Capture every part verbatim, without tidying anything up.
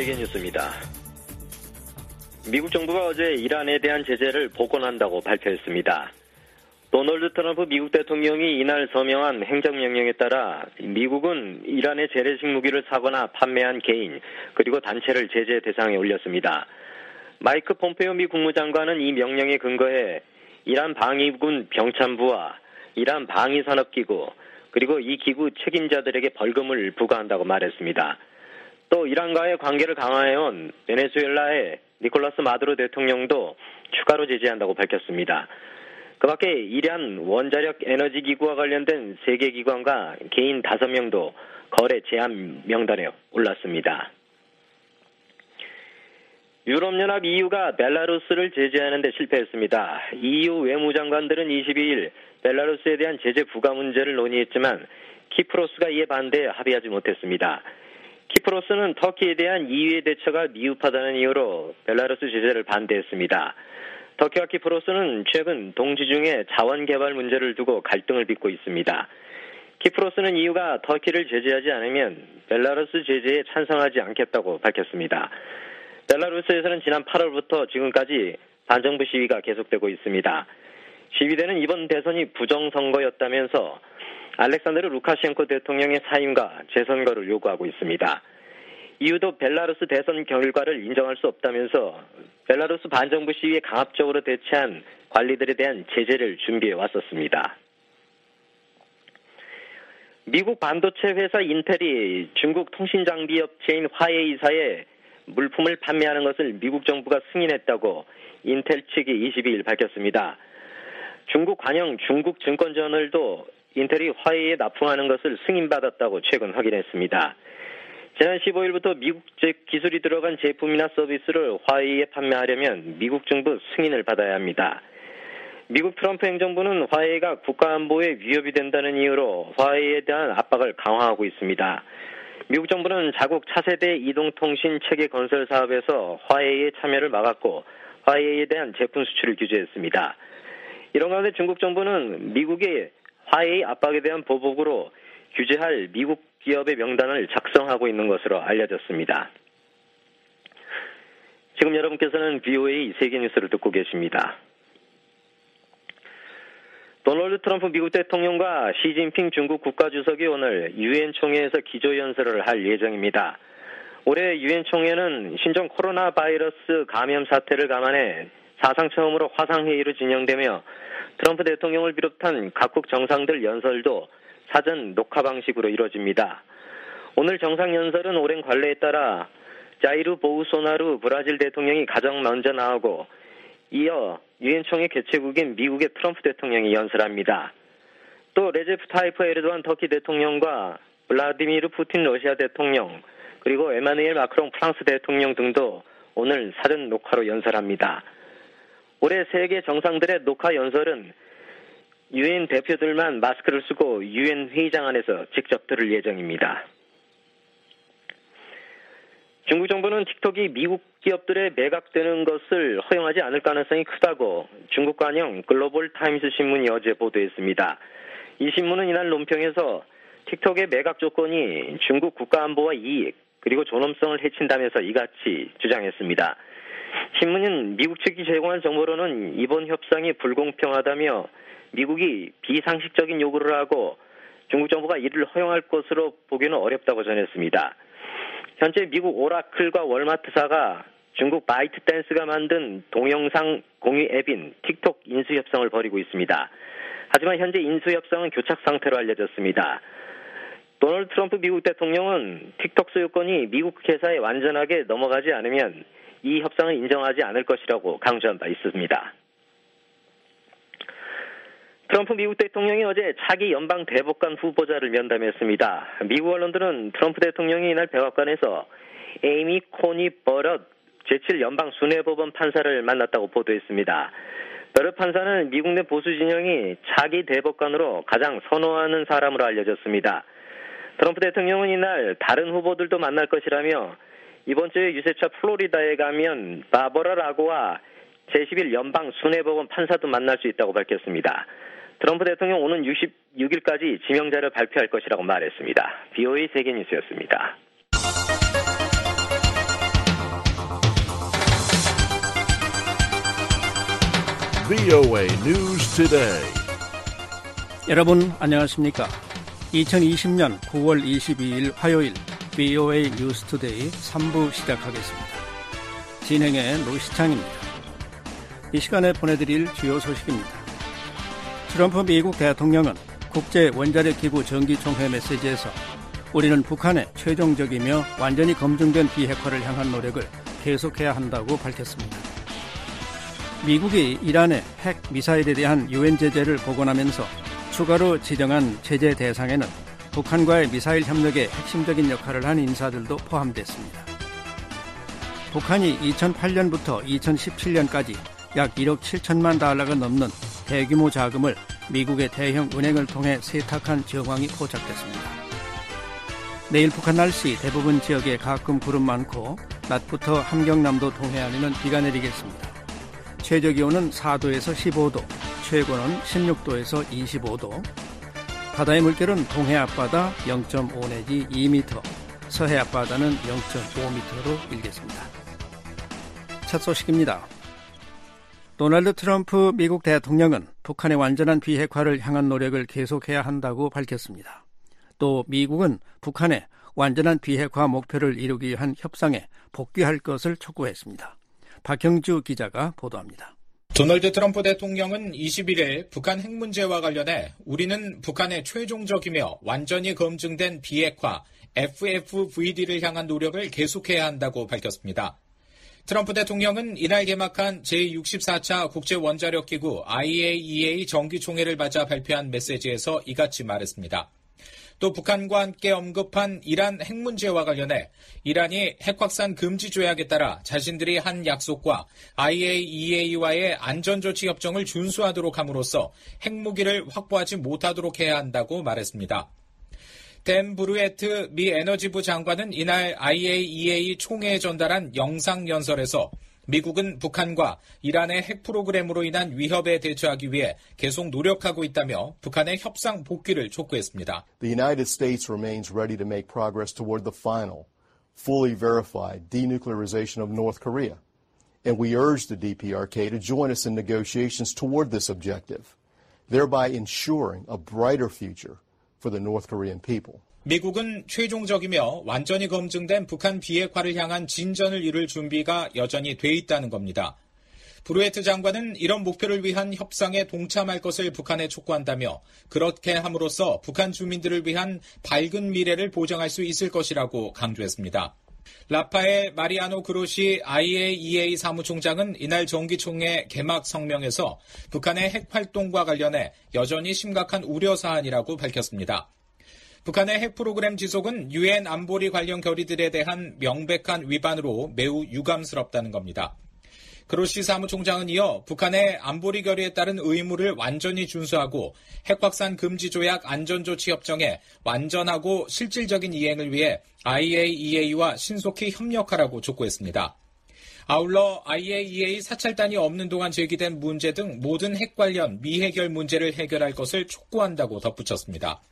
세계뉴스입니다. 미국 정부가 어제 이란에 대한 제재를 복원한다고 발표했습니다. 도널드 트럼프 미국 대통령이 이날 서명한 행정명령에 따라 미국은 이란의 재래식 무기를 사거나 판매한 개인 그리고 단체를 제재 대상에 올렸습니다. 마이크 폼페이오 미 국무장관은 이 명령에 근거해 이란 방위군 병참부와 이란 방위산업기구 그리고 이 기구 책임자들에게 벌금을 부과한다고 말했습니다. 또 이란과의 관계를 강화해온 베네수엘라의 니콜라스 마두로 대통령도 추가로 제재한다고 밝혔습니다. 그 밖에 이란 원자력 에너지 기구와 관련된 세계 기관과 개인 다섯 명도 거래 제한 명단에 올랐습니다. 유럽연합 이유가 벨라루스를 제재하는 데 실패했습니다. 이유 외무장관들은 이십이일 벨라루스에 대한 제재 부과 문제를 논의했지만 키프로스가 이에 반대해 합의하지 못했습니다. 키프로스는 터키에 대한 이유의 대처가 미흡하다는 이유로 벨라루스 제재를 반대했습니다. 터키와 키프로스는 최근 동지 중에 자원 개발 문제를 두고 갈등을 빚고 있습니다. 키프로스는 이유가 터키를 제재하지 않으면 벨라루스 제재에 찬성하지 않겠다고 밝혔습니다. 벨라루스에서는 지난 팔월부터 지금까지 반정부 시위가 계속되고 있습니다. 시위대는 이번 대선이 부정선거였다면서 알렉산드르 루카셴코 대통령의 사임과 재선거를 요구하고 있습니다. 이유도 벨라루스 대선 결과를 인정할 수 없다면서 벨라루스 반정부 시위에 강압적으로 대처한 관리들에 대한 제재를 준비해 왔었습니다. 미국 반도체 회사 인텔이 중국 통신장비 업체인 화웨이사에 물품을 판매하는 것을 미국 정부가 승인했다고 인텔 측이 이십이일 밝혔습니다. 중국 관영 중국증권저널도 인텔이 화웨이에 납품하는 것을 승인받았다고 최근 확인했습니다. 지난 십오일부터 미국 기술이 들어간 제품이나 서비스를 화웨이에 판매하려면 미국 정부 승인을 받아야 합니다. 미국 트럼프 행정부는 화웨이가 국가안보에 위협이 된다는 이유로 화웨이에 대한 압박을 강화하고 있습니다. 미국 정부는 자국 차세대 이동통신 체계 건설 사업에서 화웨이의 참여를 막았고 화웨이에 대한 제품 수출을 규제했습니다. 이런 가운데 중국 정부는 미국의 화웨이 압박에 대한 보복으로 규제할 미국 기업의 명단을 작성하고 있는 것으로 알려졌습니다. 지금 여러분께서는 브이오에이 세계뉴스를 듣고 계십니다. 도널드 트럼프 미국 대통령과 시진핑 중국 국가주석이 오늘 유엔 총회에서 기조연설을 할 예정입니다. 올해 유엔 총회는 신종 코로나 바이러스 감염 사태를 감안해 사상 처음으로 화상회의로 진행되며 트럼프 대통령을 비롯한 각국 정상들 연설도 사전 녹화 방식으로 이루어집니다. 오늘 정상연설은 오랜 관례에 따라 자이르 보우소나루 브라질 대통령이 가장 먼저 나오고 이어 유엔 총회 개최국인 미국의 트럼프 대통령이 연설합니다. 또 레제프 타이프 에르도안 터키 대통령과 블라디미르 푸틴 러시아 대통령 그리고 에마누엘 마크롱 프랑스 대통령 등도 오늘 사전 녹화로 연설합니다. 올해 세계 정상들의 녹화 연설은 유엔 대표들만 마스크를 쓰고 유엔 회의장 안에서 직접 들을 예정입니다. 중국 정부는 틱톡이 미국 기업들에 매각되는 것을 허용하지 않을 가능성이 크다고 중국 관영 글로벌 타임스 신문이 어제 보도했습니다. 이 신문은 이날 논평에서 틱톡의 매각 조건이 중국 국가안보와 이익 그리고 존엄성을 해친다면서 이같이 주장했습니다. 신문은 미국 측이 제공한 정보로는 이번 협상이 불공평하다며 미국이 비상식적인 요구를 하고 중국 정부가 이를 허용할 것으로 보기는 어렵다고 전했습니다. 현재 미국 오라클과 월마트사가 중국 바이트댄스가 만든 동영상 공유 앱인 틱톡 인수협상을 벌이고 있습니다. 하지만 현재 인수협상은 교착 상태로 알려졌습니다. 도널드 트럼프 미국 대통령은 틱톡 소유권이 미국 회사에 완전하게 넘어가지 않으면 이 협상을 인정하지 않을 것이라고 강조한 바 있습니다. 트럼프 미국 대통령이 어제 차기 연방 대법관 후보자를 면담했습니다. 미국 언론들은 트럼프 대통령이 이날 백악관에서 에이미 코니 버럿 제칠 연방 순회법원 판사를 만났다고 보도했습니다. 버럿 판사는 미국 내 보수 진영이 차기 대법관으로 가장 선호하는 사람으로 알려졌습니다. 트럼프 대통령은 이날 다른 후보들도 만날 것이라며 이번 주에 유세차 플로리다에 가면 바버라 라고와 제십일 연방 순회법원 판사도 만날 수 있다고 밝혔습니다. 트럼프 대통령 오는 육십육일까지 지명자를 발표할 것이라고 말했습니다. 브이오에이 세계뉴스였습니다. 브이오에이 News Today. 여러분 안녕하십니까? 이천이십년 구월 이십이일 화요일 브이오에이 뉴스 투데이 삼 부 시작하겠습니다. 진행의 노시창입니다. 이 시간에 보내드릴 주요 소식입니다. 트럼프 미국 대통령은 국제 원자력 기구 정기총회 메시지에서 우리는 북한의 최종적이며 완전히 검증된 비핵화를 향한 노력을 계속해야 한다고 밝혔습니다. 미국이 이란의 핵 미사일에 대한 유엔 제재를 복원하면서 추가로 지정한 제재 대상에는 북한과의 미사일 협력에 핵심적인 역할을 한 인사들도 포함됐습니다. 북한이 이천팔년부터 이천십칠년까지 약 일억 칠천만 달러가 넘는 대규모 자금을 미국의 대형 은행을 통해 세탁한 정황이 포착됐습니다. 내일 북한 날씨 대부분 지역에 가끔 구름 많고 낮부터 함경남도 동해안에는 비가 내리겠습니다. 최저기온은 사도에서 십오도, 최고는 십육도에서 이십오도, 바다의 물결은 동해 앞바다 영 점 오 내지 이 미터, 서해 앞바다는 영 점 오 미터로 일겠습니다. 첫 소식입니다. 도널드 트럼프 미국 대통령은 북한의 완전한 비핵화를 향한 노력을 계속해야 한다고 밝혔습니다. 또 미국은 북한의 완전한 비핵화 목표를 이루기 위한 협상에 복귀할 것을 촉구했습니다. 박형주 기자가 보도합니다. 도널드 트럼프 대통령은 이십일일 북한 핵 문제와 관련해 우리는 북한의 최종적이며 완전히 검증된 비핵화 에프에프브이디를 향한 노력을 계속해야 한다고 밝혔습니다. 트럼프 대통령은 이날 개막한 제육십사차 국제원자력기구 아이에이이에이 정기총회를 맞아 발표한 메시지에서 이같이 말했습니다. 또 북한과 함께 언급한 이란 핵 문제와 관련해 이란이 핵확산 금지 조약에 따라 자신들이 한 약속과 아이에이이에이와의 안전조치 협정을 준수하도록 함으로써 핵무기를 확보하지 못하도록 해야 한다고 말했습니다. 댄 브루에트 미 에너지부 장관은 이날 아이에이이에이 총회에 전달한 영상연설에서 미국은 북한과 이란의 핵 프로그램으로 인한 위협에 대처하기 위해 계속 노력하고 있다며 북한의 협상 복귀를 촉구했습니다. The United States remains ready to make progress toward the final, fully verified denuclearization of North Korea, and we urge the 디피아르케이 to join us in negotiations toward this objective, thereby ensuring a brighter future for the North Korean people. 미국은 최종적이며 완전히 검증된 북한 비핵화를 향한 진전을 이룰 준비가 여전히 돼 있다는 겁니다. 브루에트 장관은 이런 목표를 위한 협상에 동참할 것을 북한에 촉구한다며 그렇게 함으로써 북한 주민들을 위한 밝은 미래를 보장할 수 있을 것이라고 강조했습니다. 라파엘 마리아노 그로시 아이에이이에이 사무총장은 이날 정기총회 개막 성명에서 북한의 핵 활동과 관련해 여전히 심각한 우려 사안이라고 밝혔습니다. 북한의 핵 프로그램 지속은 유엔 안보리 관련 결의들에 대한 명백한 위반으로 매우 유감스럽다는 겁니다. 그로시 사무총장은 이어 북한의 안보리 결의에 따른 의무를 완전히 준수하고 핵확산 금지 조약 안전조치 협정의 완전하고 실질적인 이행을 위해 아이에이이에이와 신속히 협력하라고 촉구했습니다. 아울러 아이에이이에이 사찰단이 없는 동안 제기된 문제 등 모든 핵 관련 미해결 문제를 해결할 것을 촉구한다고 덧붙였습니다.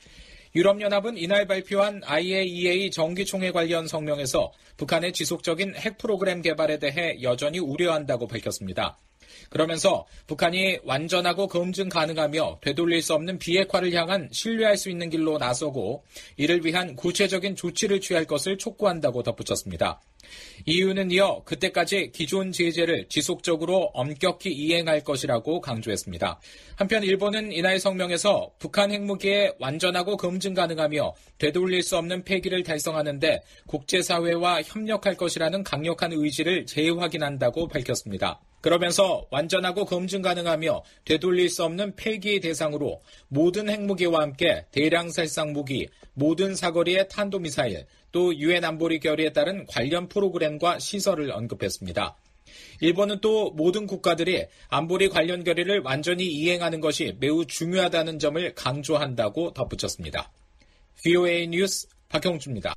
유럽연합은 이날 발표한 아이에이이에이 정기총회 관련 성명에서 북한의 지속적인 핵 프로그램 개발에 대해 여전히 우려한다고 밝혔습니다. 그러면서 북한이 완전하고 검증 가능하며 되돌릴 수 없는 비핵화를 향한 신뢰할 수 있는 길로 나서고 이를 위한 구체적인 조치를 취할 것을 촉구한다고 덧붙였습니다. 이유는 이어 그때까지 기존 제재를 지속적으로 엄격히 이행할 것이라고 강조했습니다. 한편 일본은 이날 성명에서 북한 핵무기의 완전하고 검증 가능하며 되돌릴 수 없는 폐기를 달성하는 데 국제사회와 협력할 것이라는 강력한 의지를 재확인한다고 밝혔습니다. 그러면서 완전하고 검증 가능하며 되돌릴 수 없는 폐기 대상으로 모든 핵무기와 함께 대량 살상 무기, 모든 사거리의 탄도미사일, 또 유엔 안보리 결의에 따른 관련 프로그램과 시설을 언급했습니다. 일본은 또 모든 국가들이 안보리 관련 결의를 완전히 이행하는 것이 매우 중요하다는 점을 강조한다고 덧붙였습니다. 브이오에이 뉴스 박형주입니다.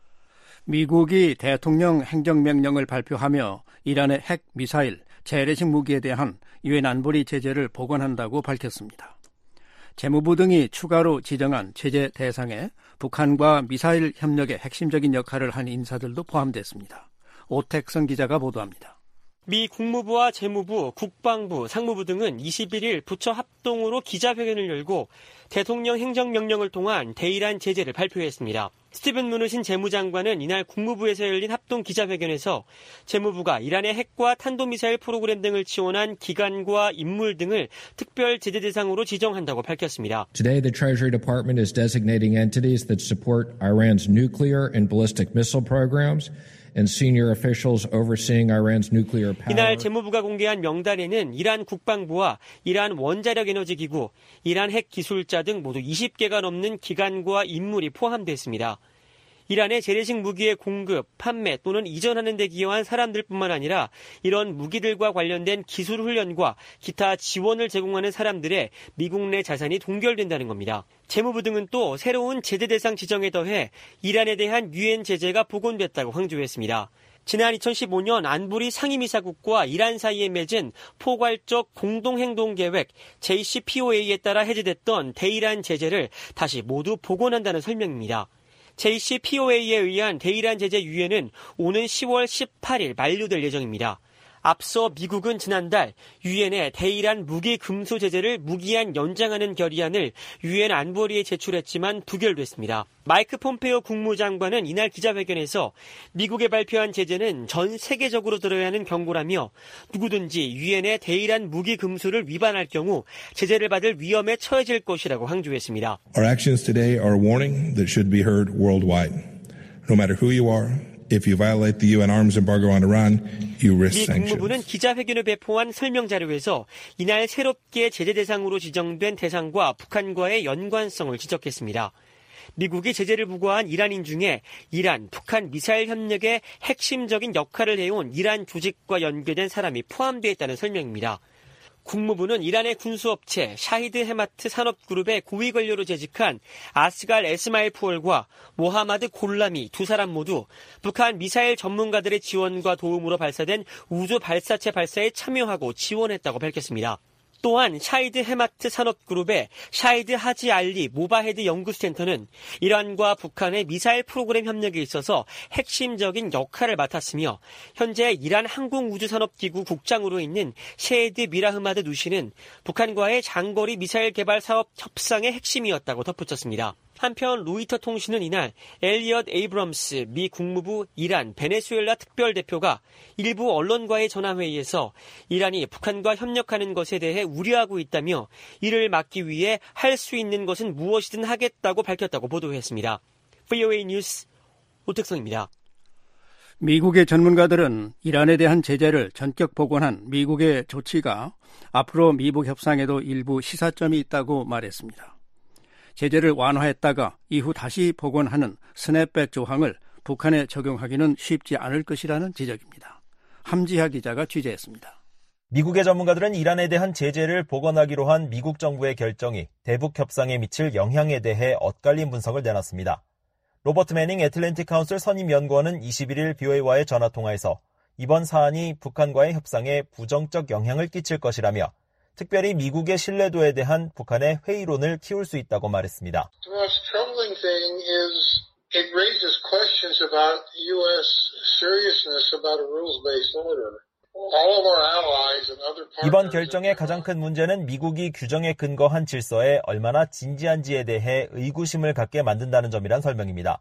미국이 대통령 행정명령을 발표하며 이란의 핵 미사일, 재래식 무기에 대한 유엔 안보리 제재를 복원한다고 밝혔습니다. 재무부 등이 추가로 지정한 제재 대상에 북한과 미사일 협력에 핵심적인 역할을 한 인사들도 포함됐습니다. 오택성 기자가 보도합니다. 미 국무부와 재무부, 국방부, 상무부 등은 이십일 일 부처 합동으로 기자회견을 열고 대통령 행정명령을 통한 대이란 제재를 발표했습니다. 스티븐 므누신 재무장관은 이날 국무부에서 열린 합동 기자회견에서 재무부가 이란의 핵과 탄도미사일 프로그램 등을 지원한 기관과 인물 등을 특별 제재 대상으로 지정한다고 밝혔습니다. Today, the Treasury Department is designating entities that support Iran's nuclear and ballistic missile programs. And senior officials overseeing Iran's nuclear power. 이날 재무부가 공개한 명단에는 이란 국방부와 이란 원자력 에너지 기구, 이란 핵 기술자 등 모두 이십 개가 넘는 기관과 인물이 포함됐습니다. 이란의 재래식 무기의 공급, 판매 또는 이전하는 데 기여한 사람들뿐만 아니라 이런 무기들과 관련된 기술 훈련과 기타 지원을 제공하는 사람들의 미국 내 자산이 동결된다는 겁니다. 재무부 등은 또 새로운 제재 대상 지정에 더해 이란에 대한 유엔 제재가 복원됐다고 강조했습니다. 지난 이천십오 년 안보리 상임이사국과 이란 사이에 맺은 포괄적 공동행동계획 제이씨피오에이에 따라 해제됐던 대이란 제재를 다시 모두 복원한다는 설명입니다. 제이씨피오에이에 의한 대이란 제재 유예는 오는 시월 십팔일 만료될 예정입니다. 앞서 미국은 지난달 유엔에 대이란 무기 금수 제재를 무기한 연장하는 결의안을 유엔 안보리에 제출했지만 부결됐습니다. 마이크 폼페오 국무장관은 이날 기자회견에서 미국이 발표한 제재는 전 세계적으로 들어야 하는 경고라며 누구든지 유엔의 대이란 무기 금수를 위반할 경우 제재를 받을 위험에 처해질 것이라고 강조했습니다. Our actions today are a warning that should be heard worldwide. No matter who you are. If you violate the 유엔 arms embargo on Iran, you risk sanctions. 미 국무부는 기자회견을 배포한 설명 자료에서 이날 새롭게 제재 대상으로 지정된 대상과 북한과의 연관성을 지적했습니다. 미국이 제재를 부과한 이란인 중에 이란, 북한 미사일 협력에 핵심적인 역할을 해온 이란 조직과 연계된 사람이 포함되어 있다는 설명입니다. 국무부는 이란의 군수업체 샤히드 헤마트 산업그룹의 고위 관료로 재직한 아스갈 에스마일푸올과 모하마드 골라미 두 사람 모두 북한 미사일 전문가들의 지원과 도움으로 발사된 우주 발사체 발사에 참여하고 지원했다고 밝혔습니다. 또한 샤히드 헤마트 산업그룹의 샤히드 하지 알리 모바헤드 연구센터는 이란과 북한의 미사일 프로그램 협력에 있어서 핵심적인 역할을 맡았으며 현재 이란 항공우주산업기구 국장으로 있는 셰헤드 미라흐마드 누시는 북한과의 장거리 미사일 개발 사업 협상의 핵심이었다고 덧붙였습니다. 한편 로이터 통신은 이날 엘리엇 에이브럼스 미 국무부 이란 베네수엘라 특별대표가 일부 언론과의 전화회의에서 이란이 북한과 협력하는 것에 대해 우려하고 있다며 이를 막기 위해 할 수 있는 것은 무엇이든 하겠다고 밝혔다고 보도했습니다. 브이오에이 뉴스 오택성입니다. 미국의 전문가들은 이란에 대한 제재를 전격 복원한 미국의 조치가 앞으로 미북 협상에도 일부 시사점이 있다고 말했습니다. 제재를 완화했다가 이후 다시 복원하는 스냅백 조항을 북한에 적용하기는 쉽지 않을 것이라는 지적입니다. 함지하 기자가 취재했습니다. 미국의 전문가들은 이란에 대한 제재를 복원하기로 한 미국 정부의 결정이 대북 협상에 미칠 영향에 대해 엇갈린 분석을 내놨습니다. 로버트 매닝 애틀랜틱 카운슬 선임 연구원은 이십일일 브이오에이와의 전화통화에서 이번 사안이 북한과의 협상에 부정적 영향을 끼칠 것이라며 특별히 미국의 신뢰도에 대한 북한의 회의론을 키울 수 있다고 말했습니다. The most troubling thing is it raises questions about U S seriousness about a rules-based order. All of our allies and other partners. 이번 결정의 가장 큰 문제는 미국이 규정에 근거한 질서에 얼마나 진지한지에 대해 의구심을 갖게 만든다는 점이란 설명입니다.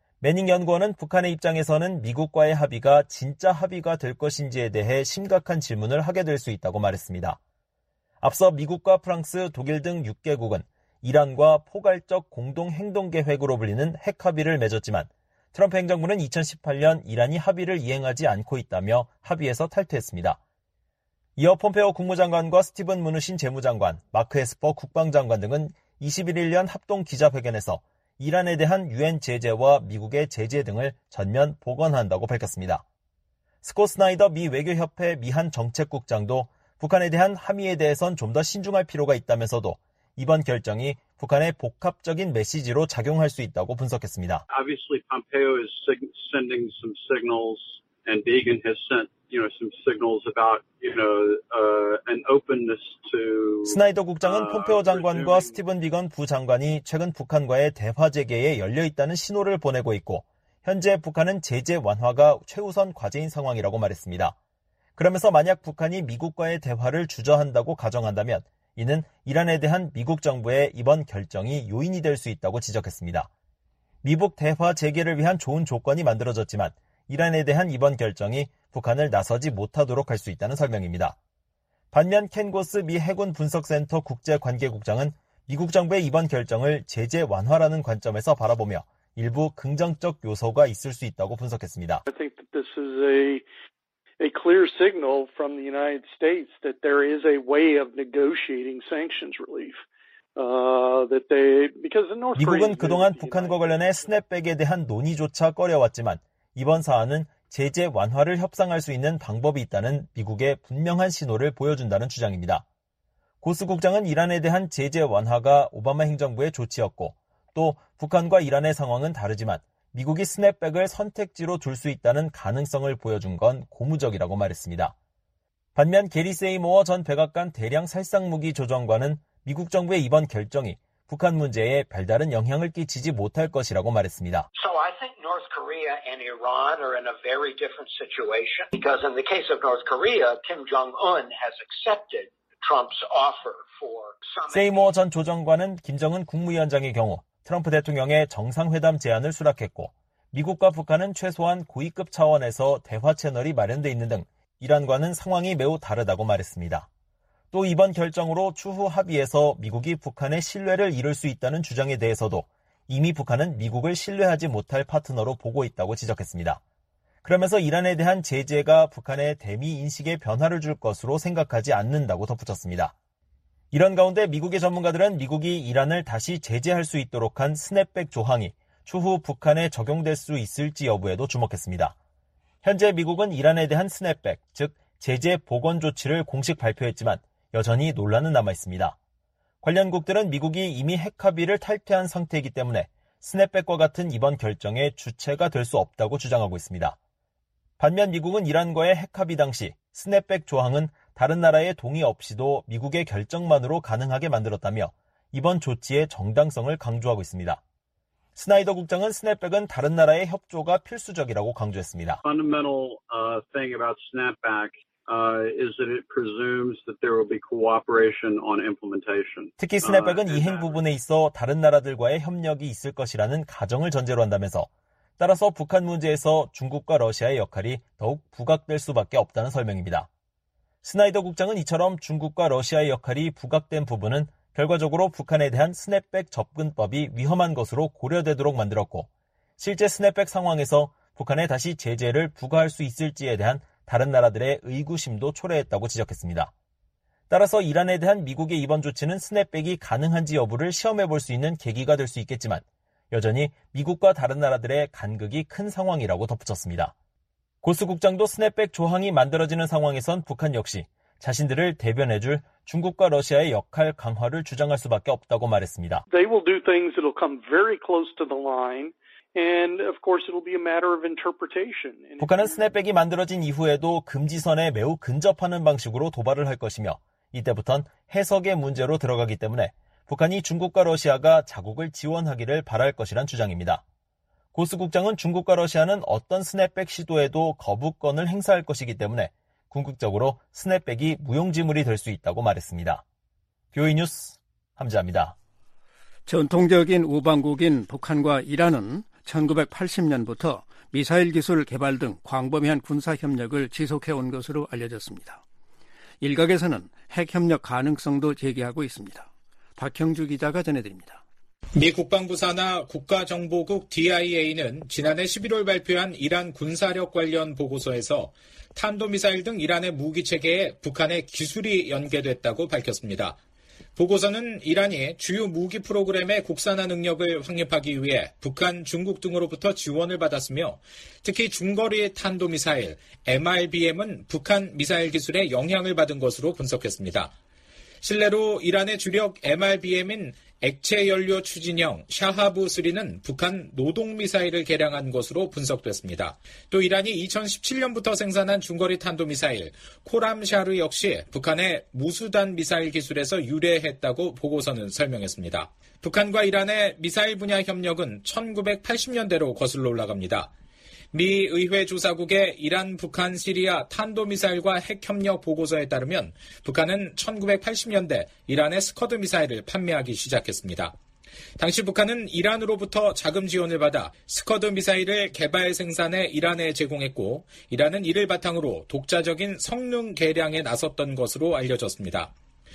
매닝 연구원은 북한의 입장에서는 미국과의 합의가 진짜 합의가 될 것인지에 대해 심각한 질문을 하게 될 수 있다고 말했습니다. 앞서 미국과 프랑스, 독일 등 육 개국은 이란과 포괄적 공동행동계획으로 불리는 핵 합의를 맺었지만 트럼프 행정부는 이천십팔년 이란이 합의를 이행하지 않고 있다며 합의에서 탈퇴했습니다. 이어 폼페오 국무장관과 스티븐 므누신 재무장관, 마크 에스퍼 국방장관 등은 이십일일 연 합동 기자회견에서 이란에 대한 유엔 제재와 미국의 제재 등을 전면 복원한다고 밝혔습니다. 스콧 스나이더 미 외교협회 미한 정책국장도 북한에 대한 함의에 대해선 좀 더 신중할 필요가 있다면서도 이번 결정이 북한의 복합적인 메시지로 작용할 수 있다고 분석했습니다. Obviously, Pompeo is sending some signals, and Biegun has sent, you know, some signals about, you know, uh, an openness to. 스나이더 국장은 폼페오 장관과 스티븐 비건 부장관이 최근 북한과의 대화 재개에 열려 있다는 신호를 보내고 있고, 현재 북한은 제재 완화가 최우선 과제인 상황이라고 말했습니다. 그러면서 만약 북한이 미국과의 대화를 주저한다고 가정한다면 이는 이란에 대한 미국 정부의 이번 결정이 요인이 될 수 있다고 지적했습니다. 미북 대화 재개를 위한 좋은 조건이 만들어졌지만 이란에 대한 이번 결정이 북한을 나서지 못하도록 할 수 있다는 설명입니다. 반면 켄 고스 미 해군 분석센터 국제관계국장은 미국 정부의 이번 결정을 제재 완화라는 관점에서 바라보며 일부 긍정적 요소가 있을 수 있다고 분석했습니다. I think that this is a a clear signal from the United States that there is a way of negotiating sanctions relief. Uh, that they because the North Korea 미국은 그동안 북한과 관련해 스냅백에 대한 논의조차 꺼려왔지만 이번 사안은 제재 완화를 협상할 수 있는 방법이 있다는 미국의 분명한 신호를 보여준다는 주장입니다. 고스 국장은 이란에 대한 제재 완화가 오바마 행정부의 조치였고 또 북한과 이란의 상황은 다르지만 미국이 스냅백을 선택지로 둘 수 있다는 가능성을 보여준 건 고무적이라고 말했습니다. 반면 게리 세이모어 전 백악관 대량 살상무기 조정관은 미국 정부의 이번 결정이 북한 문제에 별다른 영향을 끼치지 못할 것이라고 말했습니다. So I think North Korea and Iran are in a very different situation because in the case of North Korea, Kim Jong-un has accepted Trump's offer for summit. 세이모어 전 조정관은 김정은 국무위원장의 경우 트럼프 대통령의 정상회담 제안을 수락했고 미국과 북한은 최소한 고위급 차원에서 대화 채널이 마련돼 있는 등 이란과는 상황이 매우 다르다고 말했습니다. 또 이번 결정으로 추후 합의에서 미국이 북한의 신뢰를 잃을 수 있다는 주장에 대해서도 이미 북한은 미국을 신뢰하지 못할 파트너로 보고 있다고 지적했습니다. 그러면서 이란에 대한 제재가 북한의 대미 인식에 변화를 줄 것으로 생각하지 않는다고 덧붙였습니다. 이런 가운데 미국의 전문가들은 미국이 이란을 다시 제재할 수 있도록 한 스냅백 조항이 추후 북한에 적용될 수 있을지 여부에도 주목했습니다. 현재 미국은 이란에 대한 스냅백, 즉 제재 복원 조치를 공식 발표했지만 여전히 논란은 남아있습니다. 관련국들은 미국이 이미 핵 합의를 탈퇴한 상태이기 때문에 스냅백과 같은 이번 결정의 주체가 될 수 없다고 주장하고 있습니다. 반면 미국은 이란과의 핵 합의 당시 스냅백 조항은 다른 나라의 동의 없이도 미국의 결정만으로 가능하게 만들었다며 이번 조치의 정당성을 강조하고 있습니다. 스나이더 국장은 스냅백은 다른 나라의 협조가 필수적이라고 강조했습니다. Fundamental uh, thing about snapback uh, is that it presumes that there will be cooperation on implementation. 특히 스냅백은 이행 부분에 있어 다른 나라들과의 협력이 있을 것이라는 가정을 전제로 한다면서 따라서 북한 문제에서 중국과 러시아의 역할이 더욱 부각될 수밖에 없다는 설명입니다. 스나이더 국장은 이처럼 중국과 러시아의 역할이 부각된 부분은 결과적으로 북한에 대한 스냅백 접근법이 위험한 것으로 고려되도록 만들었고 실제 스냅백 상황에서 북한에 다시 제재를 부과할 수 있을지에 대한 다른 나라들의 의구심도 초래했다고 지적했습니다. 따라서 이란에 대한 미국의 이번 조치는 스냅백이 가능한지 여부를 시험해볼 수 있는 계기가 될 수 있겠지만 여전히 미국과 다른 나라들의 간극이 큰 상황이라고 덧붙였습니다. 고스 국장도 스냅백 조항이 만들어지는 상황에선 북한 역시 자신들을 대변해줄 중국과 러시아의 역할 강화를 주장할 수밖에 없다고 말했습니다. They will do things that will come very close to the line, and of course it will be a matter of interpretation. 북한은 스냅백이 만들어진 이후에도 금지선에 매우 근접하는 방식으로 도발을 할 것이며 이때부턴 해석의 문제로 들어가기 때문에 북한이 중국과 러시아가 자국을 지원하기를 바랄 것이란 주장입니다. 고스 국장은 중국과 러시아는 어떤 스냅백 시도에도 거부권을 행사할 것이기 때문에 궁극적으로 스냅백이 무용지물이 될 수 있다고 말했습니다. 뷰이 뉴스 함지아입니다. 전통적인 우방국인 북한과 이란은 천구백팔십 년부터 미사일 기술 개발 등 광범위한 군사협력을 지속해온 것으로 알려졌습니다. 일각에서는 핵협력 가능성도 제기하고 있습니다. 박형주 기자가 전해드립니다. 미 국방부 산하 국가정보국 디아이에이는 지난해 십일월 발표한 이란 군사력 관련 보고서에서 탄도미사일 등 이란의 무기체계에 북한의 기술이 연계됐다고 밝혔습니다. 보고서는 이란이 주요 무기 프로그램의 국산화 능력을 확립하기 위해 북한, 중국 등으로부터 지원을 받았으며 특히 중거리 탄도미사일 엠알비엠은 북한 미사일 기술에 영향을 받은 것으로 분석했습니다. 실내로 이란의 주력 엠알비엠인 액체연료 추진형 샤하브 쓰리는 북한 노동미사일을 개량한 것으로 분석됐습니다. 또 이란이 이천십칠 년부터 생산한 중거리 탄도미사일 코람샤르 역시 북한의 무수단 미사일 기술에서 유래했다고 보고서는 설명했습니다. 북한과 이란의 미사일 분야 협력은 천구백팔십 년대로 거슬러 올라갑니다. 미 의회 조사국의 이란, 북한, 시리아 탄도미사일과 핵협력 보고서에 따르면 북한은 천구백팔십 년대 이란에 스커드 미사일을 판매하기 시작했습니다. 당시 북한은 이란으로부터 자금 지원을 받아 스커드 미사일을 개발 생산해 이란에 제공했고 이란은 이를 바탕으로 독자적인 성능 개량에 나섰던 것으로 알려졌습니다.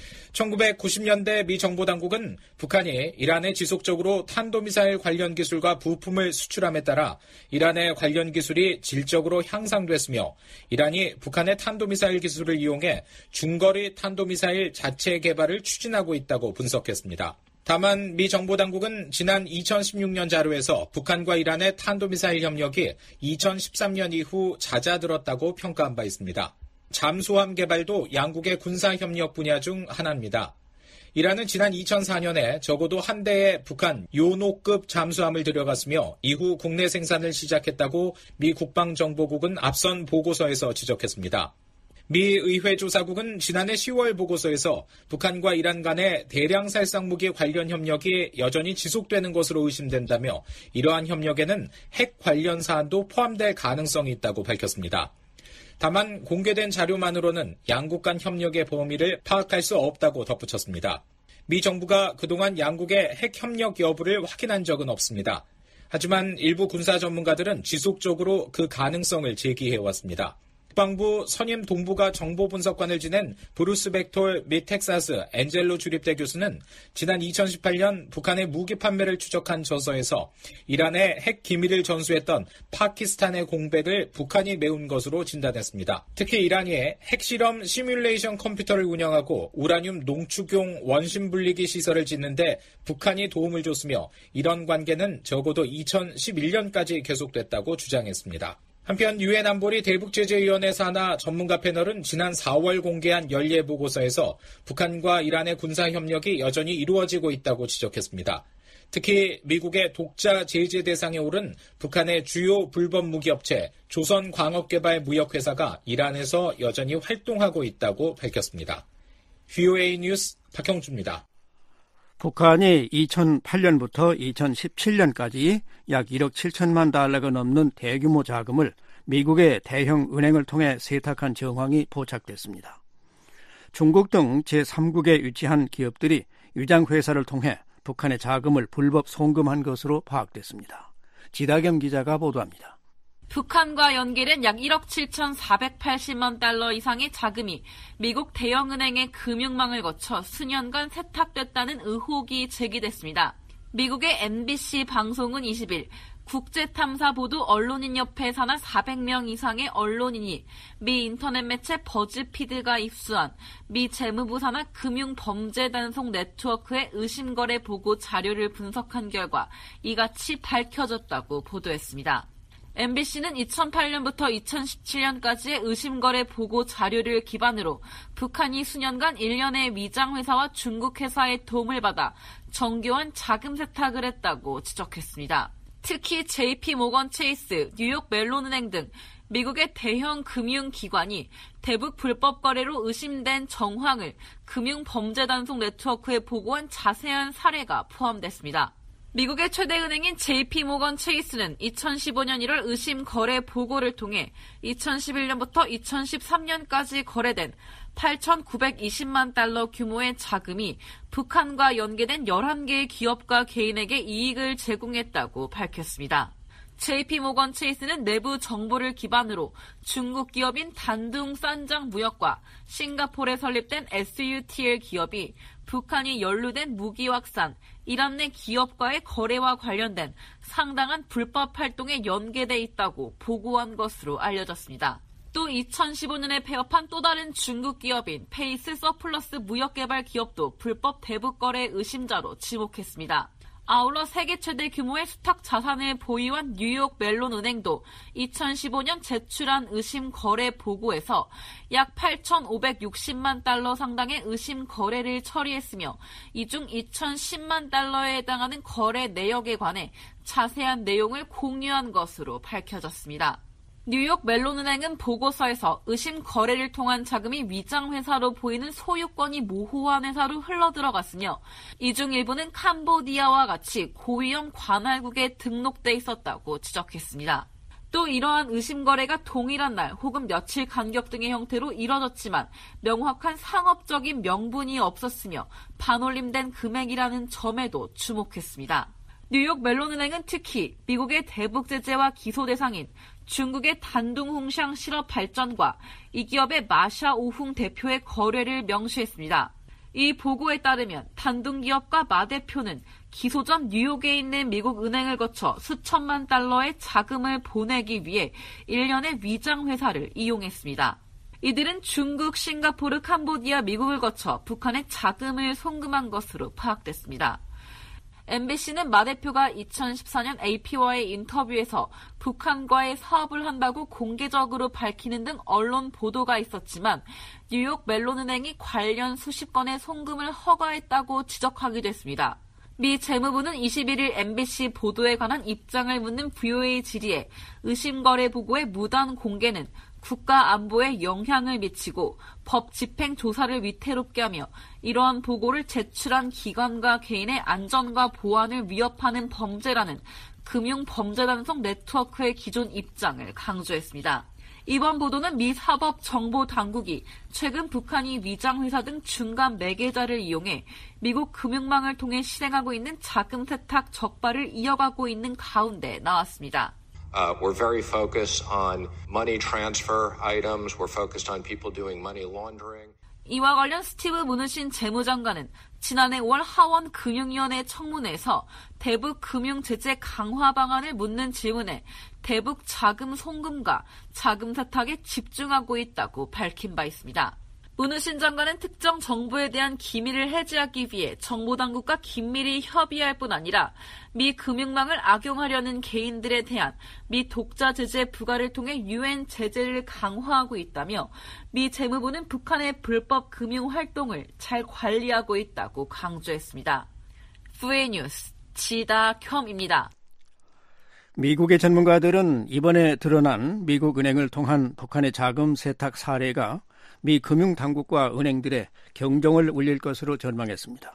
천구백구십 년대 미 정보당국은 북한이 이란에 지속적으로 탄도미사일 관련 기술과 부품을 수출함에 따라 이란의 관련 기술이 질적으로 향상됐으며 이란이 북한의 탄도미사일 기술을 이용해 중거리 탄도미사일 자체 개발을 추진하고 있다고 분석했습니다. 다만 미 정보당국은 지난 이천십육 년 자료에서 북한과 이란의 탄도미사일 협력이 이천십삼 년 이후 잦아들었다고 평가한 바 있습니다. 잠수함 개발도 양국의 군사협력 분야 중 하나입니다. 이란은 지난 이천사 년에 적어도 한 대의 북한 요노급 잠수함을 들여갔으며 이후 국내 생산을 시작했다고 미 국방정보국은 앞선 보고서에서 지적했습니다. 미 의회 조사국은 지난해 시월 보고서에서 북한과 이란 간의 대량 살상무기 관련 협력이 여전히 지속되는 것으로 의심된다며 이러한 협력에는 핵 관련 사안도 포함될 가능성이 있다고 밝혔습니다. 다만 공개된 자료만으로는 양국 간 협력의 범위를 파악할 수 없다고 덧붙였습니다. 미 정부가 그동안 양국의 핵 협력 여부를 확인한 적은 없습니다. 하지만 일부 군사 전문가들은 지속적으로 그 가능성을 제기해왔습니다. 국방부 선임 동북아 정보분석관을 지낸 브루스 벡톨 및 텍사스 엔젤로 주립대 교수는 지난 이천십팔 년 북한의 무기 판매를 추적한 저서에서 이란의 핵 기밀을 전수했던 파키스탄의 공백을 북한이 메운 것으로 진단했습니다. 특히 이란이 핵실험 시뮬레이션 컴퓨터를 운영하고 우라늄 농축용 원심 분리기 시설을 짓는데 북한이 도움을 줬으며 이런 관계는 적어도 이천십일 년까지 계속됐다고 주장했습니다. 한편 유엔 안보리 대북제재위원회 산하 전문가 패널은 지난 사월 공개한 연례보고서에서 북한과 이란의 군사협력이 여전히 이루어지고 있다고 지적했습니다. 특히 미국의 독자 제재 대상에 오른 북한의 주요 불법 무기업체 조선광업개발무역회사가 이란에서 여전히 활동하고 있다고 밝혔습니다. 브이오에이 뉴스 박형주입니다. 북한이 이천팔 년부터 이천십칠 년까지 약 일억 칠천만 달러가 넘는 대규모 자금을 미국의 대형 은행을 통해 세탁한 정황이 포착됐습니다. 중국 등 제삼국에 위치한 기업들이 유장회사를 통해 북한의 자금을 불법 송금한 것으로 파악됐습니다. 지다겸 기자가 보도합니다. 북한과 연계된 약 일억 칠천사백팔십만 달러 이상의 자금이 미국 대형은행의 금융망을 거쳐 수년간 세탁됐다는 의혹이 제기됐습니다. 미국의 엠비씨 방송은 이십 일 국제탐사보도 언론인협회 산하 사백 명 이상의 언론인이 미 인터넷 매체 버즈피드가 입수한 미 재무부 산하 금융범죄단속 네트워크의 의심거래 보고 자료를 분석한 결과 이같이 밝혀졌다고 보도했습니다. 엠비씨는 이천팔 년부터 이천십칠 년까지의 의심거래 보고 자료를 기반으로 북한이 수년간 일련의 위장회사와 중국 회사의 도움을 받아 정교한 자금 세탁을 했다고 지적했습니다. 특히 제이피모건 체이스, 뉴욕 멜론은행 등 미국의 대형 금융기관이 대북 불법 거래로 의심된 정황을 금융범죄단속 네트워크에 보고한 자세한 사례가 포함됐습니다. 미국의 최대 은행인 제이피모건 체이스는 이천십오 년 일월 의심 거래 보고를 통해 이천십일 년부터 이천십삼 년까지 거래된 팔천구백이십만 달러 규모의 자금이 북한과 연계된 열한 개의 기업과 개인에게 이익을 제공했다고 밝혔습니다. 제이피모건 체이스는 내부 정보를 기반으로 중국 기업인 단둥 싼장 무역과 싱가포르에 설립된 에스유티엘 기업이 북한이 연루된 무기 확산, 이란 내 기업과의 거래와 관련된 상당한 불법 활동에 연계돼 있다고 보고한 것으로 알려졌습니다. 또 이천십오 년에 폐업한 또 다른 중국 기업인 페이스 서플러스 무역개발 기업도 불법 대북 거래 의심자로 지목했습니다. 아울러 세계 최대 규모의 수탁 자산을 보유한 뉴욕 멜론은행도 이천십오 년 제출한 의심 거래 보고에서 약 팔천오백육십만 달러 상당의 의심 거래를 처리했으며 이 중 이천십만 달러에 해당하는 거래 내역에 관해 자세한 내용을 공유한 것으로 밝혀졌습니다. 뉴욕 멜론은행은 보고서에서 의심 거래를 통한 자금이 위장회사로 보이는 소유권이 모호한 회사로 흘러들어갔으며 이 중 일부는 캄보디아와 같이 고위험 관할국에 등록돼 있었다고 지적했습니다. 또 이러한 의심 거래가 동일한 날 혹은 며칠 간격 등의 형태로 이뤄졌지만 명확한 상업적인 명분이 없었으며 반올림된 금액이라는 점에도 주목했습니다. 뉴욕 멜론은행은 특히 미국의 대북 제재와 기소 대상인 중국의 단둥홍샹 실업 발전과 이 기업의 마샤 오흥 대표의 거래를 명시했습니다. 이 보고에 따르면 단둥기업과 마 대표는 기소 전 뉴욕에 있는 미국 은행을 거쳐 수천만 달러의 자금을 보내기 위해 일련의 위장회사를 이용했습니다. 이들은 중국, 싱가포르, 캄보디아, 미국을 거쳐 북한에 자금을 송금한 것으로 파악됐습니다. 엠비씨는 마 대표가 이천십사 년 에이피와의 인터뷰에서 북한과의 사업을 한다고 공개적으로 밝히는 등 언론 보도가 있었지만 뉴욕 멜론은행이 관련 수십 건의 송금을 허가했다고 지적하기도 했습니다. 미 재무부는 이십일 일 엠비씨 보도에 관한 입장을 묻는 브이오에이 질의에 의심거래 보고의 무단 공개는 국가 안보에 영향을 미치고 법 집행 조사를 위태롭게 하며 이러한 보고를 제출한 기관과 개인의 안전과 보안을 위협하는 범죄라는 금융범죄단속 네트워크의 기존 입장을 강조했습니다. 이번 보도는 미 사법정보당국이 최근 북한이 위장회사 등 중간 매개자를 이용해 미국 금융망을 통해 실행하고 있는 자금 세탁 적발을 이어가고 있는 가운데 나왔습니다. Uh, we're very focused on money transfer items. We're focused on people doing money laundering. 이와 관련 스티브 무누신 재무장관은 지난해 오월 하원 금융위원회 청문회에서 대북 금융 제재 강화 방안을 묻는 질문에 대북 자금 송금과 자금 세탁에 집중하고 있다고 밝힌 바 있습니다. 무누신 장관은 특정 정보에 대한 기밀을 해지하기 위해 정보당국과 긴밀히 협의할 뿐 아니라 미 금융망을 악용하려는 개인들에 대한 미 독자 제재 부과를 통해 유엔 제재를 강화하고 있다며 미 재무부는 북한의 불법 금융 활동을 잘 관리하고 있다고 강조했습니다. 브이오에이 뉴스 지다켬입니다. 미국의 전문가들은 이번에 드러난 미국 은행을 통한 북한의 자금 세탁 사례가 미 금융당국과 은행들의 경종을 울릴 것으로 전망했습니다.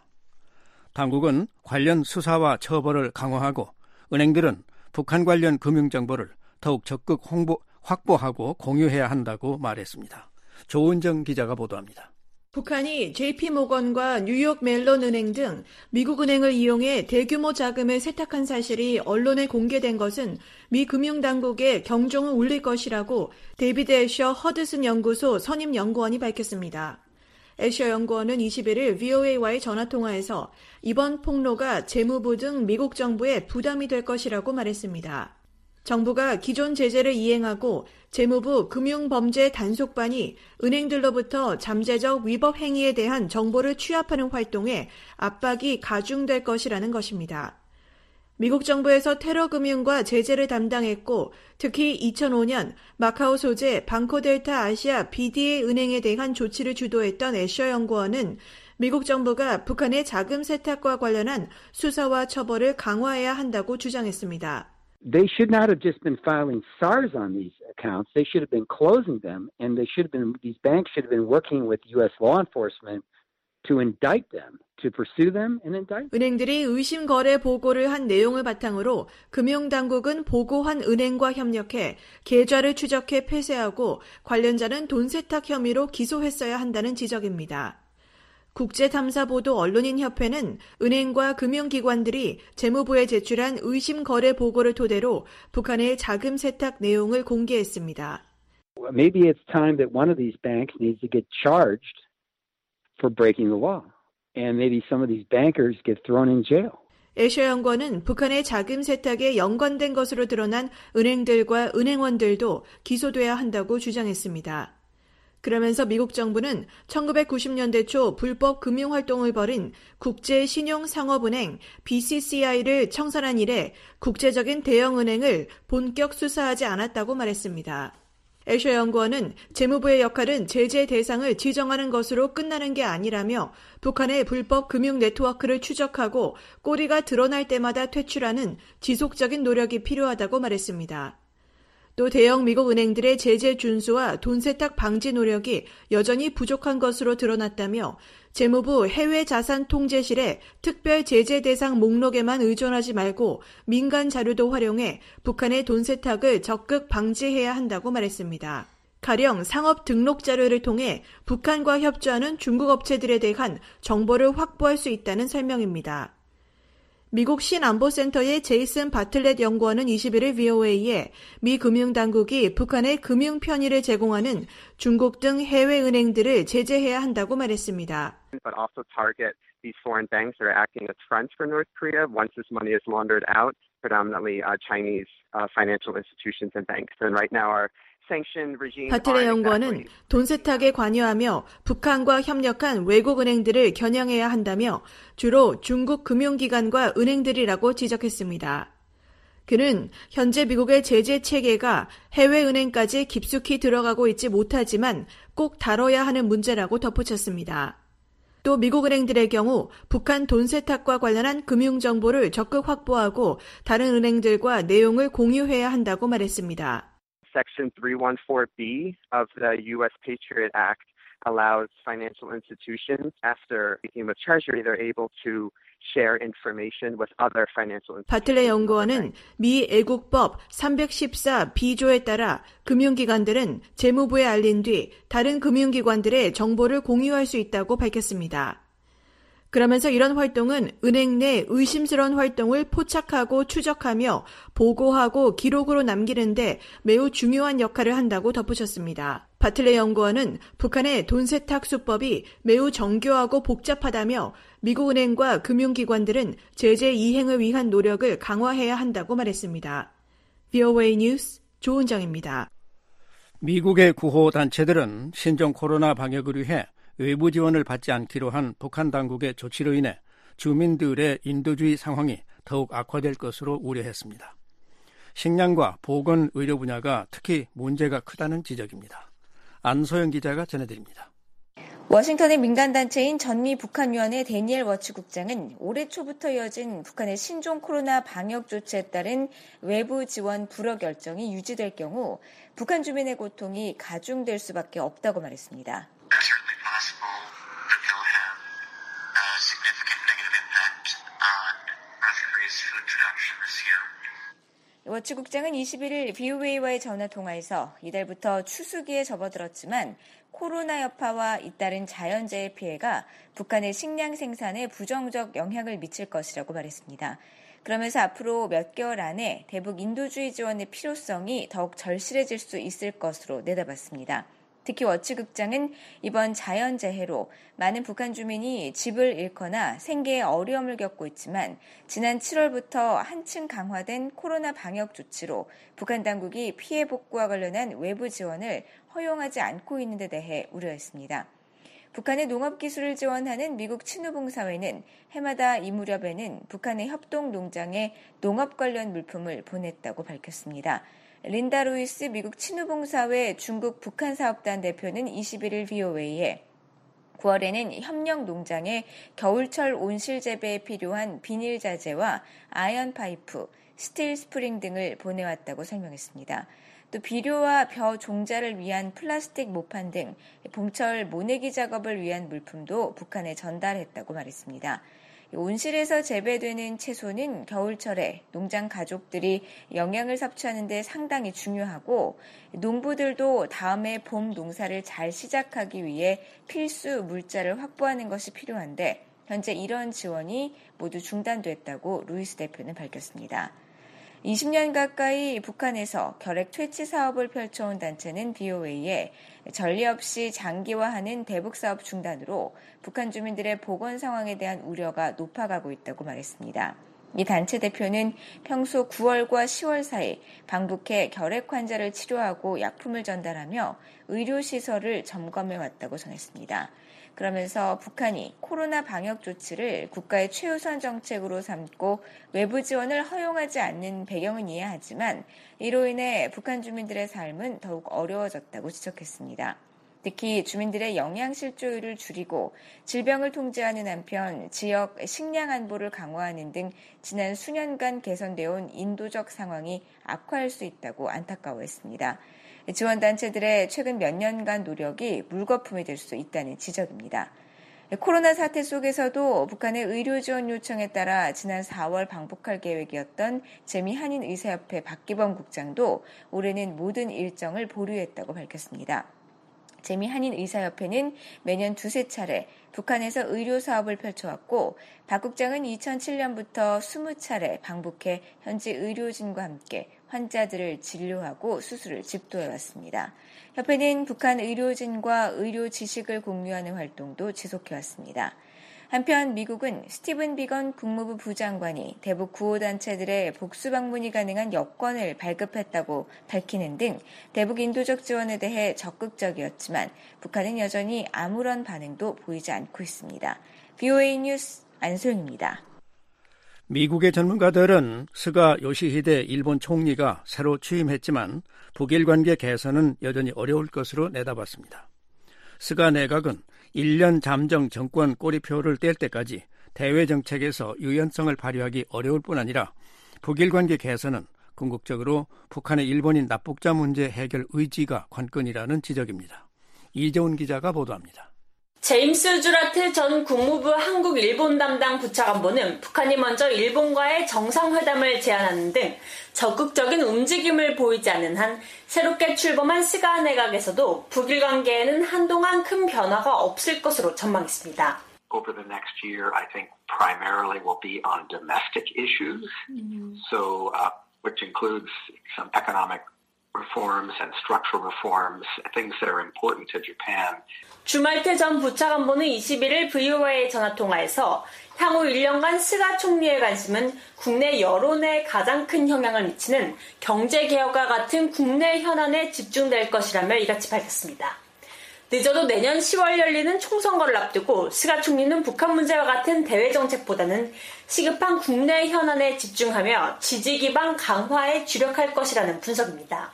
당국은 관련 수사와 처벌을 강화하고 은행들은 북한 관련 금융정보를 더욱 적극 홍보, 확보하고 공유해야 한다고 말했습니다. 조은정 기자가 보도합니다. 북한이 제이피모건과 뉴욕 멜론 은행 등 미국 은행을 이용해 대규모 자금을 세탁한 사실이 언론에 공개된 것은 미 금융당국에 경종을 울릴 것이라고 데이비드 애셔 허드슨 연구소 선임 연구원이 밝혔습니다. 애셔 연구원은 이십일 일 브이오에이와의 전화통화에서 이번 폭로가 재무부 등 미국 정부에 부담이 될 것이라고 말했습니다. 정부가 기존 제재를 이행하고 재무부 금융범죄 단속반이 은행들로부터 잠재적 위법 행위에 대한 정보를 취합하는 활동에 압박이 가중될 것이라는 것입니다. 미국 정부에서 테러 금융과 제재를 담당했고 특히 이천오 년 마카오 소재 방코델타 아시아 비디에이 은행에 대한 조치를 주도했던 애셔 연구원은 미국 정부가 북한의 자금 세탁과 관련한 수사와 처벌을 강화해야 한다고 주장했습니다. They should not have just been filing SARS on these accounts. They should have been closing them, and they should have been, these banks should have been working with U S law enforcement to indict them, to pursue them and indict them. 은행들이 의심 거래 보고를 한 내용을 바탕으로 금융당국은 보고한 은행과 협력해 계좌를 추적해 폐쇄하고 관련자는 돈 세탁 혐의로 기소했어야 한다는 지적입니다. 국제탐사보도 언론인협회는 은행과 금융기관들이 재무부에 제출한 의심 거래 보고를 토대로 북한의 자금 세탁 내용을 공개했습니다. Maybe it's time that one of these banks needs to get charged for breaking the law, and maybe some of these bankers get thrown in jail. 애셔 연구원은 북한의 자금 세탁에 연관된 것으로 드러난 은행들과 은행원들도 기소돼야 한다고 주장했습니다. 그러면서 미국 정부는 천구백구십 년대 초 불법 금융활동을 벌인 국제신용상업은행 비씨씨아이를 청산한 이래 국제적인 대형은행을 본격 수사하지 않았다고 말했습니다. 애셔 연구원은 재무부의 역할은 제재 대상을 지정하는 것으로 끝나는 게 아니라며 북한의 불법 금융 네트워크를 추적하고 꼬리가 드러날 때마다 퇴출하는 지속적인 노력이 필요하다고 말했습니다. 또 대형 미국 은행들의 제재 준수와 돈 세탁 방지 노력이 여전히 부족한 것으로 드러났다며 재무부 해외자산통제실의 특별 제재 대상 목록에만 의존하지 말고 민간 자료도 활용해 북한의 돈 세탁을 적극 방지해야 한다고 말했습니다. 가령 상업 등록 자료를 통해 북한과 협조하는 중국 업체들에 대한 정보를 확보할 수 있다는 설명입니다. 미국 신안보센터의 제이슨 바틀렛 연구원은 이십일 일 브이오에이에 미 금융당국이 북한의 금융 편의를 제공하는 중국 등 해외 은행들을 제재해야 한다고 말했습니다. But also target these foreign banks that are acting as fronts for North Korea once this money is laundered out, predominantly uh, Chinese uh, financial institutions and banks. And right now our 바틀렛 연구원은 돈 세탁에 관여하며 북한과 협력한 외국 은행들을 겨냥해야 한다며 주로 중국 금융기관과 은행들이라고 지적했습니다. 그는 현재 미국의 제재 체계가 해외 은행까지 깊숙이 들어가고 있지 못하지만 꼭 다뤄야 하는 문제라고 덧붙였습니다. 또 미국 은행들의 경우 북한 돈 세탁과 관련한 금융 정보를 적극 확보하고 다른 은행들과 내용을 공유해야 한다고 말했습니다. Section three fourteen B of the U S Patriot Act allows financial institutions, after speaking with Treasury, they're able to share information with other financial institutions. 바틀렛 연구원은 미 애국법 삼백십사 B조에 따라 금융기관들은 재무부에 알린 뒤 다른 금융기관들의 정보를 공유할 수 있다고 밝혔습니다. 그러면서 이런 활동은 은행 내 의심스러운 활동을 포착하고 추적하며 보고하고 기록으로 남기는데 매우 중요한 역할을 한다고 덧붙였습니다. 바틀렛 연구원은 북한의 돈 세탁 수법이 매우 정교하고 복잡하다며 미국 은행과 금융기관들은 제재 이행을 위한 노력을 강화해야 한다고 말했습니다. 브이오에이 뉴스 조은정입니다. 미국의 구호단체들은 신종 코로나 방역을 위해 외부 지원을 받지 않기로 한 북한 당국의 조치로 인해 주민들의 인도주의 상황이 더욱 악화될 것으로 우려했습니다. 식량과 보건, 의료 분야가 특히 문제가 크다는 지적입니다. 안소영 기자가 전해드립니다. 워싱턴의 민간단체인 전미 북한위원회 데니엘 워치 국장은 올해 초부터 이어진 북한의 신종 코로나 방역 조치에 따른 외부 지원 불허 결정이 유지될 경우 북한 주민의 고통이 가중될 수밖에 없다고 말했습니다. 워치 국장은 이십일 일 브이오에이와의 전화통화에서 이달부터 추수기에 접어들었지만 코로나 여파와 잇따른 자연재해 피해가 북한의 식량 생산에 부정적 영향을 미칠 것이라고 말했습니다. 그러면서 앞으로 몇 개월 안에 대북 인도주의 지원의 필요성이 더욱 절실해질 수 있을 것으로 내다봤습니다. 특히 워치 국장은 이번 자연재해로 많은 북한 주민이 집을 잃거나 생계에 어려움을 겪고 있지만 지난 칠월부터 한층 강화된 코로나 방역 조치로 북한 당국이 피해 복구와 관련한 외부 지원을 허용하지 않고 있는 데 대해 우려했습니다. 북한의 농업기술을 지원하는 미국 친후봉사회는 해마다 이 무렵에는 북한의 협동농장에 농업 관련 물품을 보냈다고 밝혔습니다. 린다 루이스 미국 친후봉사회 중국 북한 사업단 대표는 이십일 일 브이오에이에 구월에는 협력 농장에 겨울철 온실 재배에 필요한 비닐 자재와 아연 파이프, 스틸 스프링 등을 보내왔다고 설명했습니다. 또 비료와 벼 종자를 위한 플라스틱 모판 등 봄철 모내기 작업을 위한 물품도 북한에 전달했다고 말했습니다. 온실에서 재배되는 채소는 겨울철에 농장 가족들이 영양을 섭취하는 데 상당히 중요하고 농부들도 다음에 봄 농사를 잘 시작하기 위해 필수 물자를 확보하는 것이 필요한데 현재 이런 지원이 모두 중단됐다고 루이스 대표는 밝혔습니다. 이십 년 가까이 북한에서 결핵 퇴치 사업을 펼쳐온 단체는 브이오에이에 전례 없이 장기화하는 대북 사업 중단으로 북한 주민들의 보건 상황에 대한 우려가 높아가고 있다고 말했습니다. 이 단체 대표는 평소 구월과 시월 사이 방북해 결핵 환자를 치료하고 약품을 전달하며 의료시설을 점검해왔다고 전했습니다. 그러면서 북한이 코로나 방역 조치를 국가의 최우선 정책으로 삼고 외부 지원을 허용하지 않는 배경은 이해하지만 이로 인해 북한 주민들의 삶은 더욱 어려워졌다고 지적했습니다. 특히 주민들의 영양실조율을 줄이고 질병을 통제하는 한편 지역 식량 안보를 강화하는 등 지난 수년간 개선되어 온 인도적 상황이 악화할 수 있다고 안타까워했습니다. 지원단체들의 최근 몇 년간 노력이 물거품이 될 수 있다는 지적입니다. 코로나 사태 속에서도 북한의 의료 지원 요청에 따라 지난 사월 방북할 계획이었던 재미 한인의사협회 박기범 국장도 올해는 모든 일정을 보류했다고 밝혔습니다. 재미 한인의사협회는 매년 두세 차례 북한에서 의료 사업을 펼쳐왔고 박 국장은 이천칠 년부터 스무 차례 방북해 현지 의료진과 함께 환자들을 진료하고 수술을 집도해왔습니다. 협회는 북한 의료진과 의료 지식을 공유하는 활동도 지속해왔습니다. 한편 미국은 스티븐 비건 국무부 부장관이 대북 구호단체들의 복수 방문이 가능한 여건을 발급했다고 밝히는 등 대북 인도적 지원에 대해 적극적이었지만 북한은 여전히 아무런 반응도 보이지 않고 있습니다. 브이오에이 뉴스 안소영입니다. 미국의 전문가들은 스가 요시히데 일본 총리가 새로 취임했지만 북일 관계 개선은 여전히 어려울 것으로 내다봤습니다. 스가 내각은 일 년 잠정 정권 꼬리표를 뗄 때까지 대외 정책에서 유연성을 발휘하기 어려울 뿐 아니라 북일 관계 개선은 궁극적으로 북한의 일본인 납북자 문제 해결 의지가 관건이라는 지적입니다. 이재훈 기자가 보도합니다. 제임스 주라트 전 국무부 한국-일본 담당 부차관보는 북한이 먼저 일본과의 정상회담을 제안하는 등 적극적인 움직임을 보이지 않는 한 새롭게 출범한 스가 내각에서도 북일 관계에는 한동안 큰 변화가 없을 것으로 전망했습니다. Over the next year, I think primarily will be on domestic issues, mm-hmm. so uh, which includes some economic reforms and structural reforms, things that are important to Japan. 주말트 전 부차관보는 이십일 일 브이오에이 전화통화에서 향후 일 년간 스가 총리의 관심은 국내 여론에 가장 큰 영향을 미치는 경제개혁과 같은 국내 현안에 집중될 것이라며 이같이 밝혔습니다. 늦어도 내년 시월 열리는 총선거를 앞두고 스가 총리는 북한 문제와 같은 대외 정책보다는 시급한 국내 현안에 집중하며 지지 기반 강화에 주력할 것이라는 분석입니다.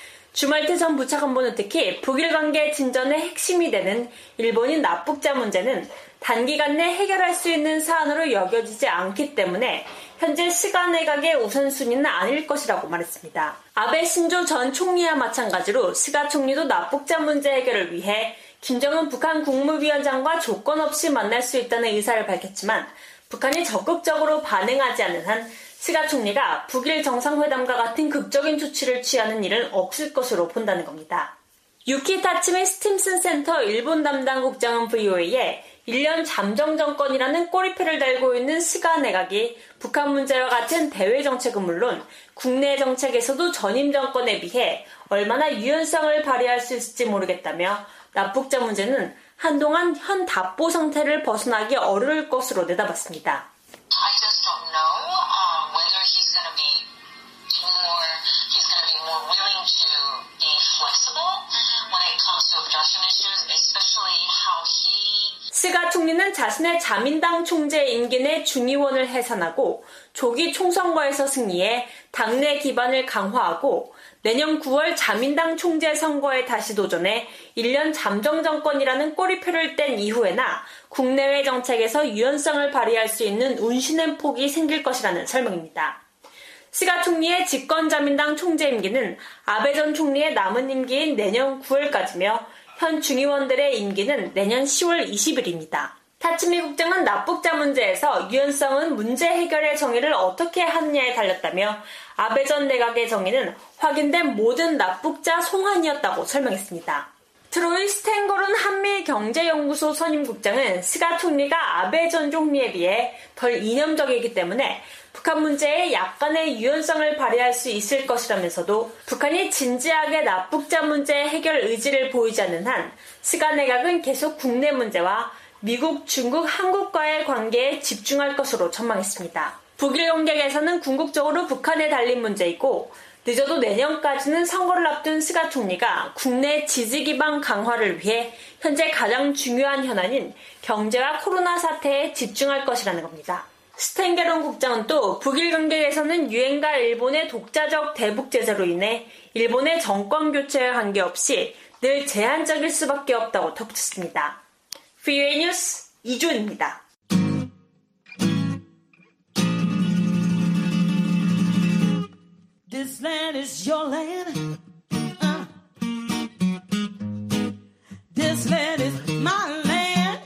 주말트 전 부차관보는 특히 북일 관계 진전의 핵심이 되는 일본인 납북자 문제는 단기간 내 해결할 수 있는 사안으로 여겨지지 않기 때문에 현재 스가 내각의 우선순위는 아닐 것이라고 말했습니다. 아베 신조 전 총리와 마찬가지로 스가 총리도 납북자 문제 해결을 위해 김정은 북한 국무위원장과 조건 없이 만날 수 있다는 의사를 밝혔지만 북한이 적극적으로 반응하지 않는 한 스가 총리가 북일 정상회담과 같은 극적인 조치를 취하는 일은 없을 것으로 본다는 겁니다. 유키 타츠미 스팀슨 센터 일본 담당 국장은 브이오에이에 일 년 잠정 정권이라는 꼬리표를 달고 있는 스가 내각이 북한 문제와 같은 대외 정책은 물론 국내 정책에서도 전임 정권에 비해 얼마나 유연성을 발휘할 수 있을지 모르겠다며 납북자 문제는 한동안 현 답보 상태를 벗어나기 어려울 것으로 내다봤습니다. I just don't know um, whether he's going to be more, he's going to be more willing to be flexible when it comes to abduction issues, especially how he. 스가 총리는 자신의 자민당 총재 임기 내 중의원을 해산하고 조기 총선거에서 승리해 당내 기반을 강화하고 내년 구월 자민당 총재 선거에 다시 도전해 일 년 잠정 정권이라는 꼬리표를 뗀 이후에나 국내외 정책에서 유연성을 발휘할 수 있는 운신의 폭이 생길 것이라는 설명입니다. 스가 총리의 집권자민당 총재 임기는 아베 전 총리의 남은 임기인 내년 구월까지며 현 중의원들의 임기는 내년 시월 이십일입니다. 타츠미 국장은 납북자 문제에서 유연성은 문제 해결의 정의를 어떻게 하느냐에 달렸다며 아베 전 내각의 정의는 확인된 모든 납북자 송환이었다고 설명했습니다. 트로이 스탠거룬 한미경제연구소 선임국장은 스가 총리가 아베 전 총리에 비해 덜 이념적이기 때문에 북한 문제에 약간의 유연성을 발휘할 수 있을 것이라면서도 북한이 진지하게 납북자 문제 해결 의지를 보이지 않는 한 스가 내각은 계속 국내 문제와 미국, 중국, 한국과의 관계에 집중할 것으로 전망했습니다. 북일 관계 개선은 궁극적으로 북한에 달린 문제이고 늦어도 내년까지는 선거를 앞둔 스가 총리가 국내 지지 기반 강화를 위해 현재 가장 중요한 현안인 경제와 코로나 사태에 집중할 것이라는 겁니다. 스탠게론 국장은 또 북일 관계 개선은 유엔과 일본의 독자적 대북 제재로 인해 일본의 정권 교체와 관계없이 늘 제한적일 수밖에 없다고 덧붙였습니다. 브이오에이 뉴스 이준입니다. This land is your land. Uh. This land is my land.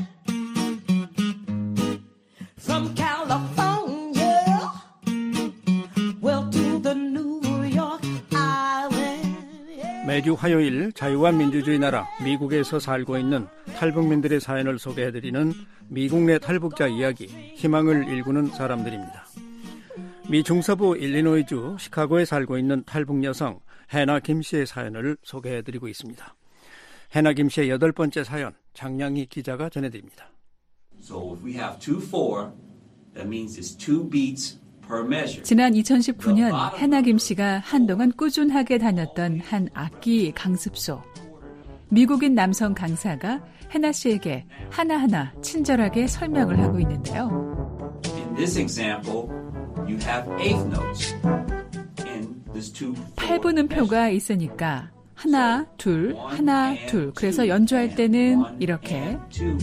From California, well to the New York Island. 매주 화요일 자유와 민주주의 나라 미국에서 살고 있는 탈북민들의 사연을 소개해드리는 미국 내 탈북자 이야기, 희망을 일구는 사람들입니다. 미 중서부 일리노이주 시카고에 살고 있는 탈북 여성 해나 김 씨의 사연을 소개해드리고 있습니다. 해나 김 씨의 여덟 번째 사연, 장량희 기자가 전해드립니다. So if we have two four, that means it's two beats per measure. 지난 이천십구 년 해나 김 씨가 한동안 꾸준하게 다녔던 한 악기 강습소. 미국인 남성 강사가 해나 씨에게 하나하나 친절하게 설명을 하고 있는데요. In this example, you have eighth notes in this two. 팔 분 음표가 있으니까 하나, 둘, 하나, 둘. 그래서 연주할 때는 이렇게.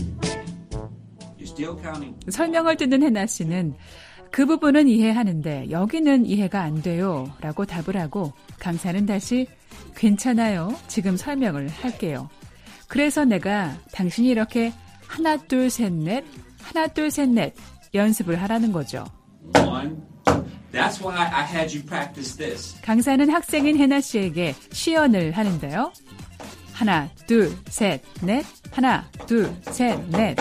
설명을 듣는 해나 씨는 그 부분은 이해하는데 여기는 이해가 안 돼요 라고 답을 하고 강사는 다시 괜찮아요. 지금 설명을 할게요. 그래서 내가 당신이 이렇게 하나, 둘, 셋, 넷, 하나, 둘, 셋, 넷 연습을 하라는 거죠. One. That's why I had you practice this. 강사는 학생인 해나 씨에게 시연을 하는데요. 하나, 둘, 셋, 넷. 하나, 둘, 셋, 넷.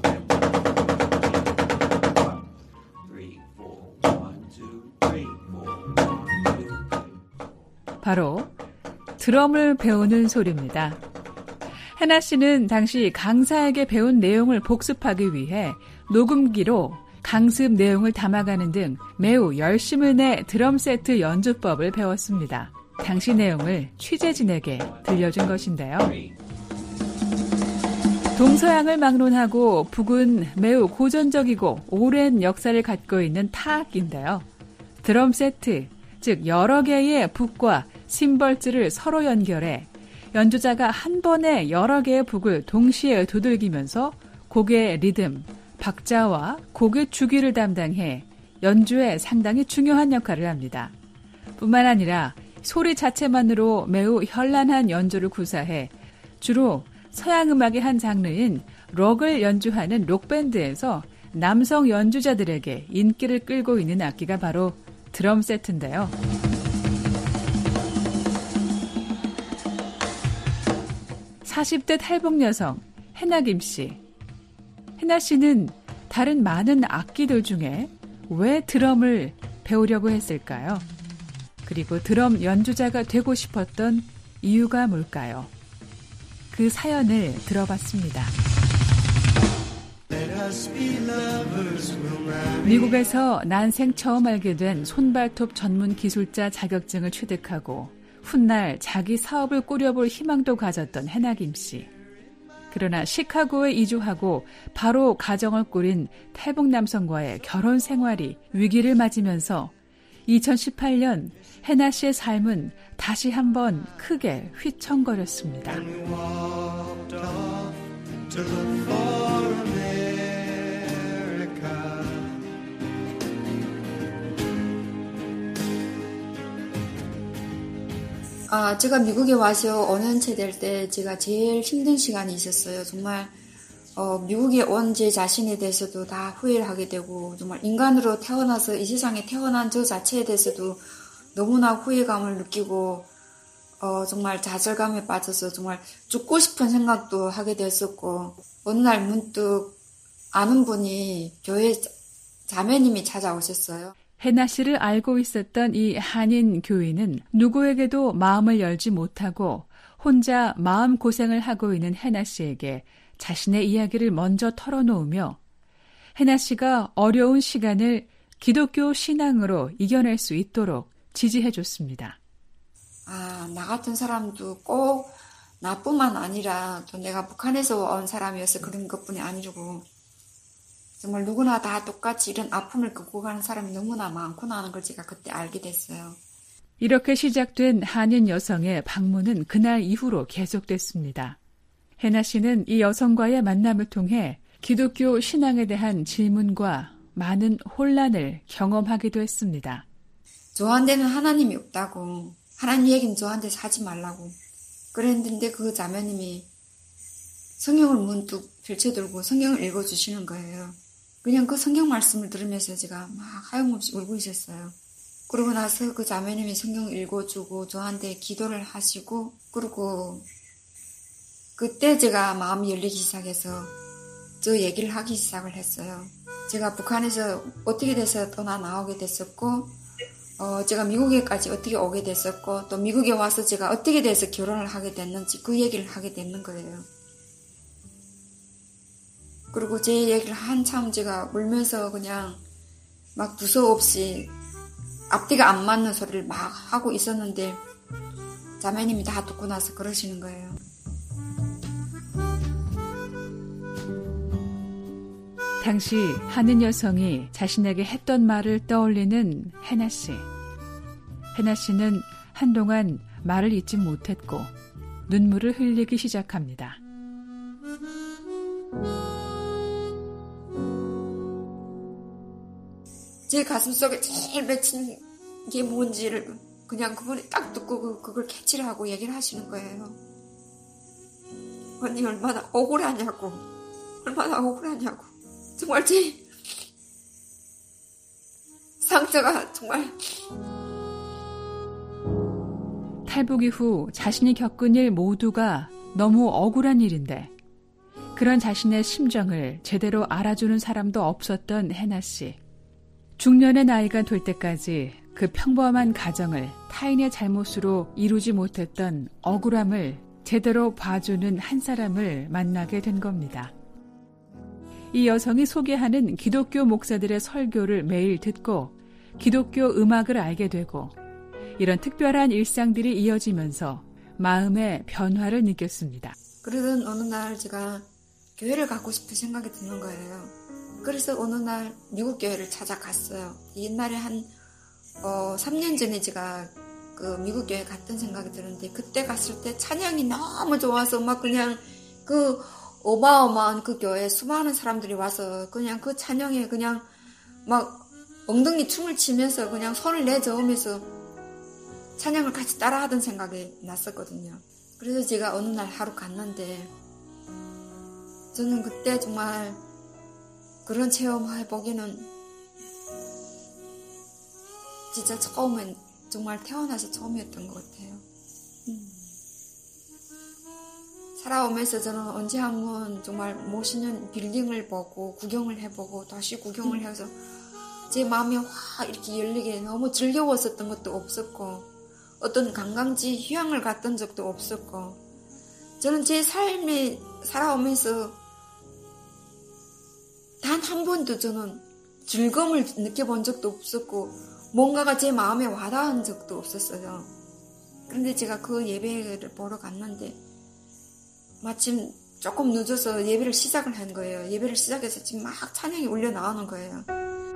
바로 드럼을 배우는 소리입니다. 해나 씨는 당시 강사에게 배운 내용을 복습하기 위해 녹음기로 강습 내용을 담아가는 등 매우 열심을 내 드럼 세트 연주법을 배웠습니다. 당시 내용을 취재진에게 들려준 것인데요. 동서양을 막론하고 북은 매우 고전적이고 오랜 역사를 갖고 있는 타악기인데요. 드럼 세트, 즉 여러 개의 북과 심벌즈를 서로 연결해 연주자가 한 번에 여러 개의 북을 동시에 두들기면서 곡의 리듬, 박자와 곡의 주기를 담당해 연주에 상당히 중요한 역할을 합니다. 뿐만 아니라 소리 자체만으로 매우 현란한 연주를 구사해 주로 서양 음악의 한 장르인 록을 연주하는 록밴드에서 남성 연주자들에게 인기를 끌고 있는 악기가 바로 드럼 세트인데요. 사십 대 탈북 여성 해나 김 씨. 해나 씨는 다른 많은 악기들 중에 왜 드럼을 배우려고 했을까요? 그리고 드럼 연주자가 되고 싶었던 이유가 뭘까요? 그 사연을 들어봤습니다. 미국에서 난생 처음 알게 된 손발톱 전문 기술자 자격증을 취득하고 훗날 자기 사업을 꾸려볼 희망도 가졌던 해나 김 씨. 그러나 시카고에 이주하고 바로 가정을 꾸린 탈북 남성과의 결혼 생활이 위기를 맞으면서 이천십팔 년 해나 씨의 삶은 다시 한번 크게 휘청거렸습니다. 아, 제가 미국에 와서 오 년째 될 때 제가 제일 힘든 시간이 있었어요. 정말 어, 미국에 온 제 자신에 대해서도 다 후회를 하게 되고 정말 인간으로 태어나서 이 세상에 태어난 저 자체에 대해서도 너무나 후회감을 느끼고 어, 정말 좌절감에 빠져서 정말 죽고 싶은 생각도 하게 됐었고 어느 날 문득 아는 분이 교회 자매님이 찾아오셨어요. 해나 씨를 알고 있었던 이 한인 교인은 누구에게도 마음을 열지 못하고 혼자 마음고생을 하고 있는 해나 씨에게 자신의 이야기를 먼저 털어놓으며 해나 씨가 어려운 시간을 기독교 신앙으로 이겨낼 수 있도록 지지해줬습니다. 아, 나 같은 사람도 꼭 나뿐만 아니라 또 내가 북한에서 온 사람이어서 그런 것뿐이 아니고 정말 누구나 다 똑같이 이런 아픔을 겪고 가는 사람이 너무나 많구나 하는 걸 제가 그때 알게 됐어요. 이렇게 시작된 한인 여성의 방문은 그날 이후로 계속됐습니다. 해나 씨는 이 여성과의 만남을 통해 기독교 신앙에 대한 질문과 많은 혼란을 경험하기도 했습니다. 저한테는 하나님이 없다고, 하나님 얘기는 저한테서 하지 말라고 그랬는데 그 자매님이 성경을 문득 펼쳐들고 성경을 읽어주시는 거예요. 그냥 그 성경 말씀을 들으면서 제가 막 하염없이 울고 있었어요. 그러고 나서 그 자매님이 성경을 읽어주고 저한테 기도를 하시고, 그리고 그때 제가 마음이 열리기 시작해서 저 얘기를 하기 시작을 했어요. 제가 북한에서 어떻게 돼서 떠나 나오게 됐었고, 어, 제가 미국에까지 어떻게 오게 됐었고, 또 미국에 와서 제가 어떻게 돼서 결혼을 하게 됐는지 그 얘기를 하게 되는 거예요. 그리고 제 얘기를 한참 제가 울면서 그냥 막 두서없이 앞뒤가 안 맞는 소리를 막 하고 있었는데 자매님이 다 듣고 나서 그러시는 거예요. 당시 한인 여성이 자신에게 했던 말을 떠올리는 해나 씨. 해나 씨는 한동안 말을 잇지 못했고 눈물을 흘리기 시작합니다. 제 가슴속에 제일 맺힌 게 뭔지를 그냥 그분이 딱 듣고 그걸 캐치를 하고 얘기를 하시는 거예요. 언니 얼마나 억울하냐고, 얼마나 억울하냐고. 정말 제 상처가 정말. 탈북 이후 자신이 겪은 일 모두가 너무 억울한 일인데 그런 자신의 심정을 제대로 알아주는 사람도 없었던 해나 씨. 중년의 나이가 될 때까지 그 평범한 가정을 타인의 잘못으로 이루지 못했던 억울함을 제대로 봐주는 한 사람을 만나게 된 겁니다. 이 여성이 소개하는 기독교 목사들의 설교를 매일 듣고 기독교 음악을 알게 되고 이런 특별한 일상들이 이어지면서 마음의 변화를 느꼈습니다. 그러던 어느 날 제가 교회를 가고 싶은 생각이 드는 거예요. 그래서 어느 날 미국 교회를 찾아갔어요. 옛날에 한 어, 삼 년 전에 제가 그 미국 교회 갔던 생각이 드는데 그때 갔을 때 찬양이 너무 좋아서 막 그냥 그 어마어마한 그 교회에 수많은 사람들이 와서 그냥 그 찬양에 그냥 막 엉덩이 춤을 치면서 그냥 손을 내저으면서 찬양을 같이 따라하던 생각이 났었거든요. 그래서 제가 어느 날 하루 갔는데 저는 그때 정말 그런 체험 해보기는 진짜 처음엔 정말 태어나서 처음이었던 것 같아요. 음. 살아오면서 저는 언제 한번 정말 멋있는 빌딩을 보고 구경을 해보고 다시 구경을 해서 제 마음이 확 이렇게 열리게 너무 즐거웠었던 것도 없었고 어떤 관광지 휴양을 갔던 적도 없었고 저는 제 삶에 살아오면서 단 한 번도 저는 즐거움을 느껴본 적도 없었고 뭔가가 제 마음에 와닿은 적도 없었어요. 그런데 제가 그 예배를 보러 갔는데 마침 조금 늦어서 예배를 시작을 한 거예요. 예배를 시작해서 지금 막 찬양이 울려 나오는 거예요.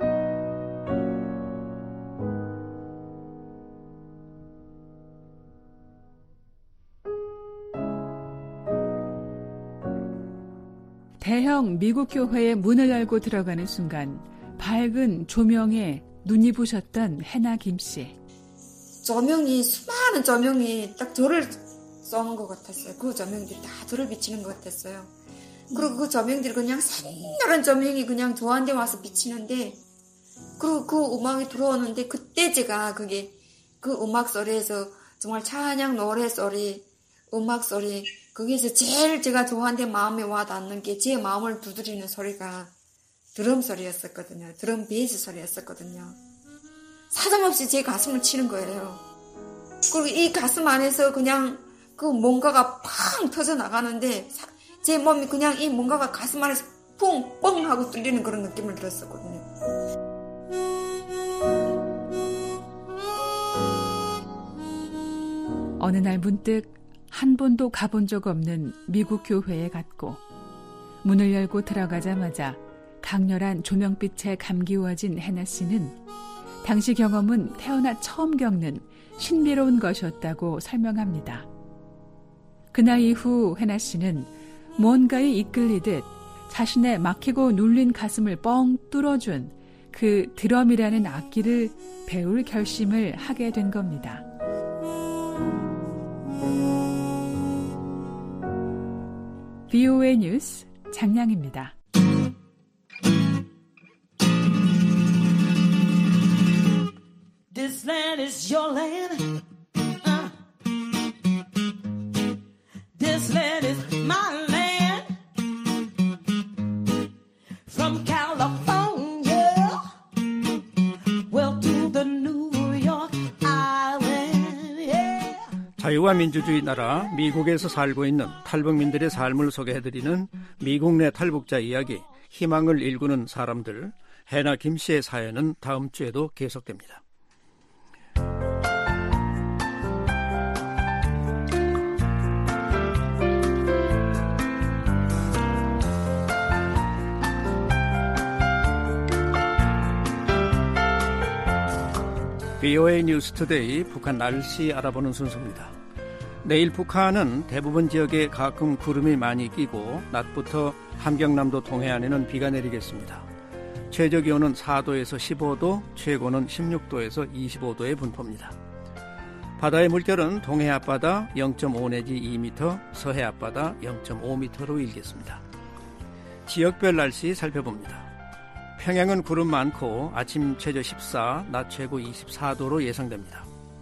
대형 미국 교회의 문을 열고 들어가는 순간 밝은 조명에 눈이 부셨던 해나 김씨. 조명이 수많은 조명이 딱 저를 쏘는 것 같았어요. 그 조명들이 다 저를 비치는 것 같았어요. 그리고 그 조명들이 그냥 새노란 조명이 그냥 저한테 와서 비치는데 그리고 그 음악이 들어오는데 그때 제가 그게 그 음악 소리에서 정말 찬양 노래 소리 음악 소리 거기에서 제일 제가 저한테 마음에 와닿는 게 제 마음을 두드리는 소리가 드럼 소리였었거든요. 드럼 베이스 소리였었거든요. 사정없이 제 가슴을 치는 거예요. 그리고 이 가슴 안에서 그냥 그 뭔가가 팡 터져 나가는데 제 몸이 그냥 이 뭔가가 가슴 안에서 퐁 뻥 하고 뚫리는 그런 느낌을 들었었거든요. 어느 날 문득 한 번도 가본 적 없는 미국 교회에 갔고 문을 열고 들어가자마자 강렬한 조명빛에 감기워진 해나 씨는 당시 경험은 태어나 처음 겪는 신비로운 것이었다고 설명합니다. 그날 이후 해나 씨는 뭔가에 이끌리듯 자신의 막히고 눌린 가슴을 뻥 뚫어준 그 드럼이라는 악기를 배울 결심을 하게 된 겁니다. 비오에이 뉴스 장량입니다. This land is your land. Uh. This land is my land. From California, well to the New York Island. Yeah. 자유와 민주주의 나라 미국에서 살고 있는 탈북민들의 삶을 소개해드리는 미국 내 탈북자 이야기, 희망을 일구는 사람들, 해나 김 씨의 사연은 다음 주에도 계속됩니다. 비오에이 뉴스 투데이 북한 날씨 알아보는 순서입니다. 내일 북한은 대부분 지역에 가끔 구름이 많이 끼고 낮부터 함경남도 동해안에는 비가 내리겠습니다. 최저기온은 사 도에서 십오 도, 최고는 십육 도에서 이십오 도의 분포입니다. 바다의 물결은 동해 앞바다 영 점 오 내지 이 미터, 서해 앞바다 영 점 오 미터로 일겠습니다. 지역별 날씨 살펴봅니다. 평양은 구름 많고 아침 최저 십사, 낮 최고 이십사 도로 예상됩니다.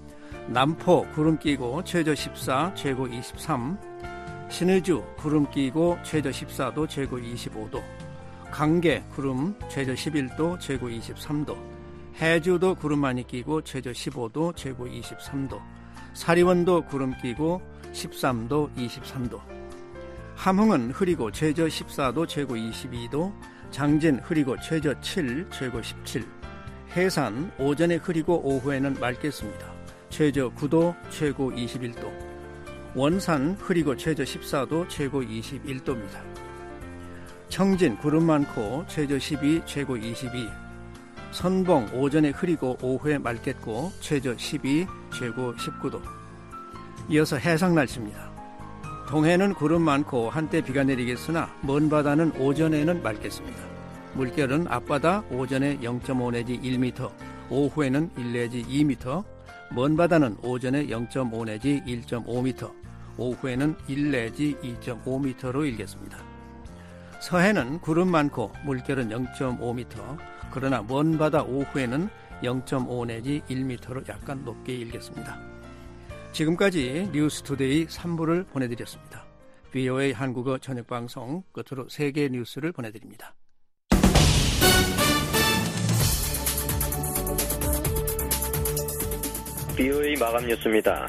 남포 구름 끼고 최저 십사, 최고 이십삼, 신의주 구름 끼고 최저 십사 도, 최고 이십오 도, 강계 구름 최저 십일 도, 최고 이십삼 도, 해주도 구름 많이 끼고 최저 십오 도, 최고 이십삼 도, 사리원도 구름 끼고 십삼 도, 이십삼 도, 함흥은 흐리고 최저 십사 도, 최고 이십이 도, 장진 흐리고 최저 칠, 최고 십칠, 해산 오전에 흐리고 오후에는 맑겠습니다. 최저 구 도, 최고 이십일 도, 원산 흐리고 최저 십사 도, 최고 이십일 도입니다. 청진 구름 많고 최저 십이, 최고 이십이, 선봉 오전에 흐리고 오후에 맑겠고 최저 십이, 최고 십구 도. 이어서 해상 날씨입니다. 동해는 구름 많고 한때 비가 내리겠으나 먼 바다는 오전에는 맑겠습니다. 물결은 앞바다 오전에 영 점 오 내지 일 미터, 오후에는 일 내지 이 미터, 먼 바다는 오전에 영 점 오 내지 일 점 오 미터, 오후에는 일 내지 이 점 오 미터로 일겠습니다. 서해는 구름 많고 물결은 영 점 오 미터, 그러나 먼 바다 오후에는 영 점 오 내지 일 미터로 약간 높게 일겠습니다. 지금까지 뉴스투데이 삼 부를 보내드렸습니다. 비오에이 한국어 저녁방송 끝으로 세계 뉴스를 보내드립니다. 비오에이 마감 뉴스입니다.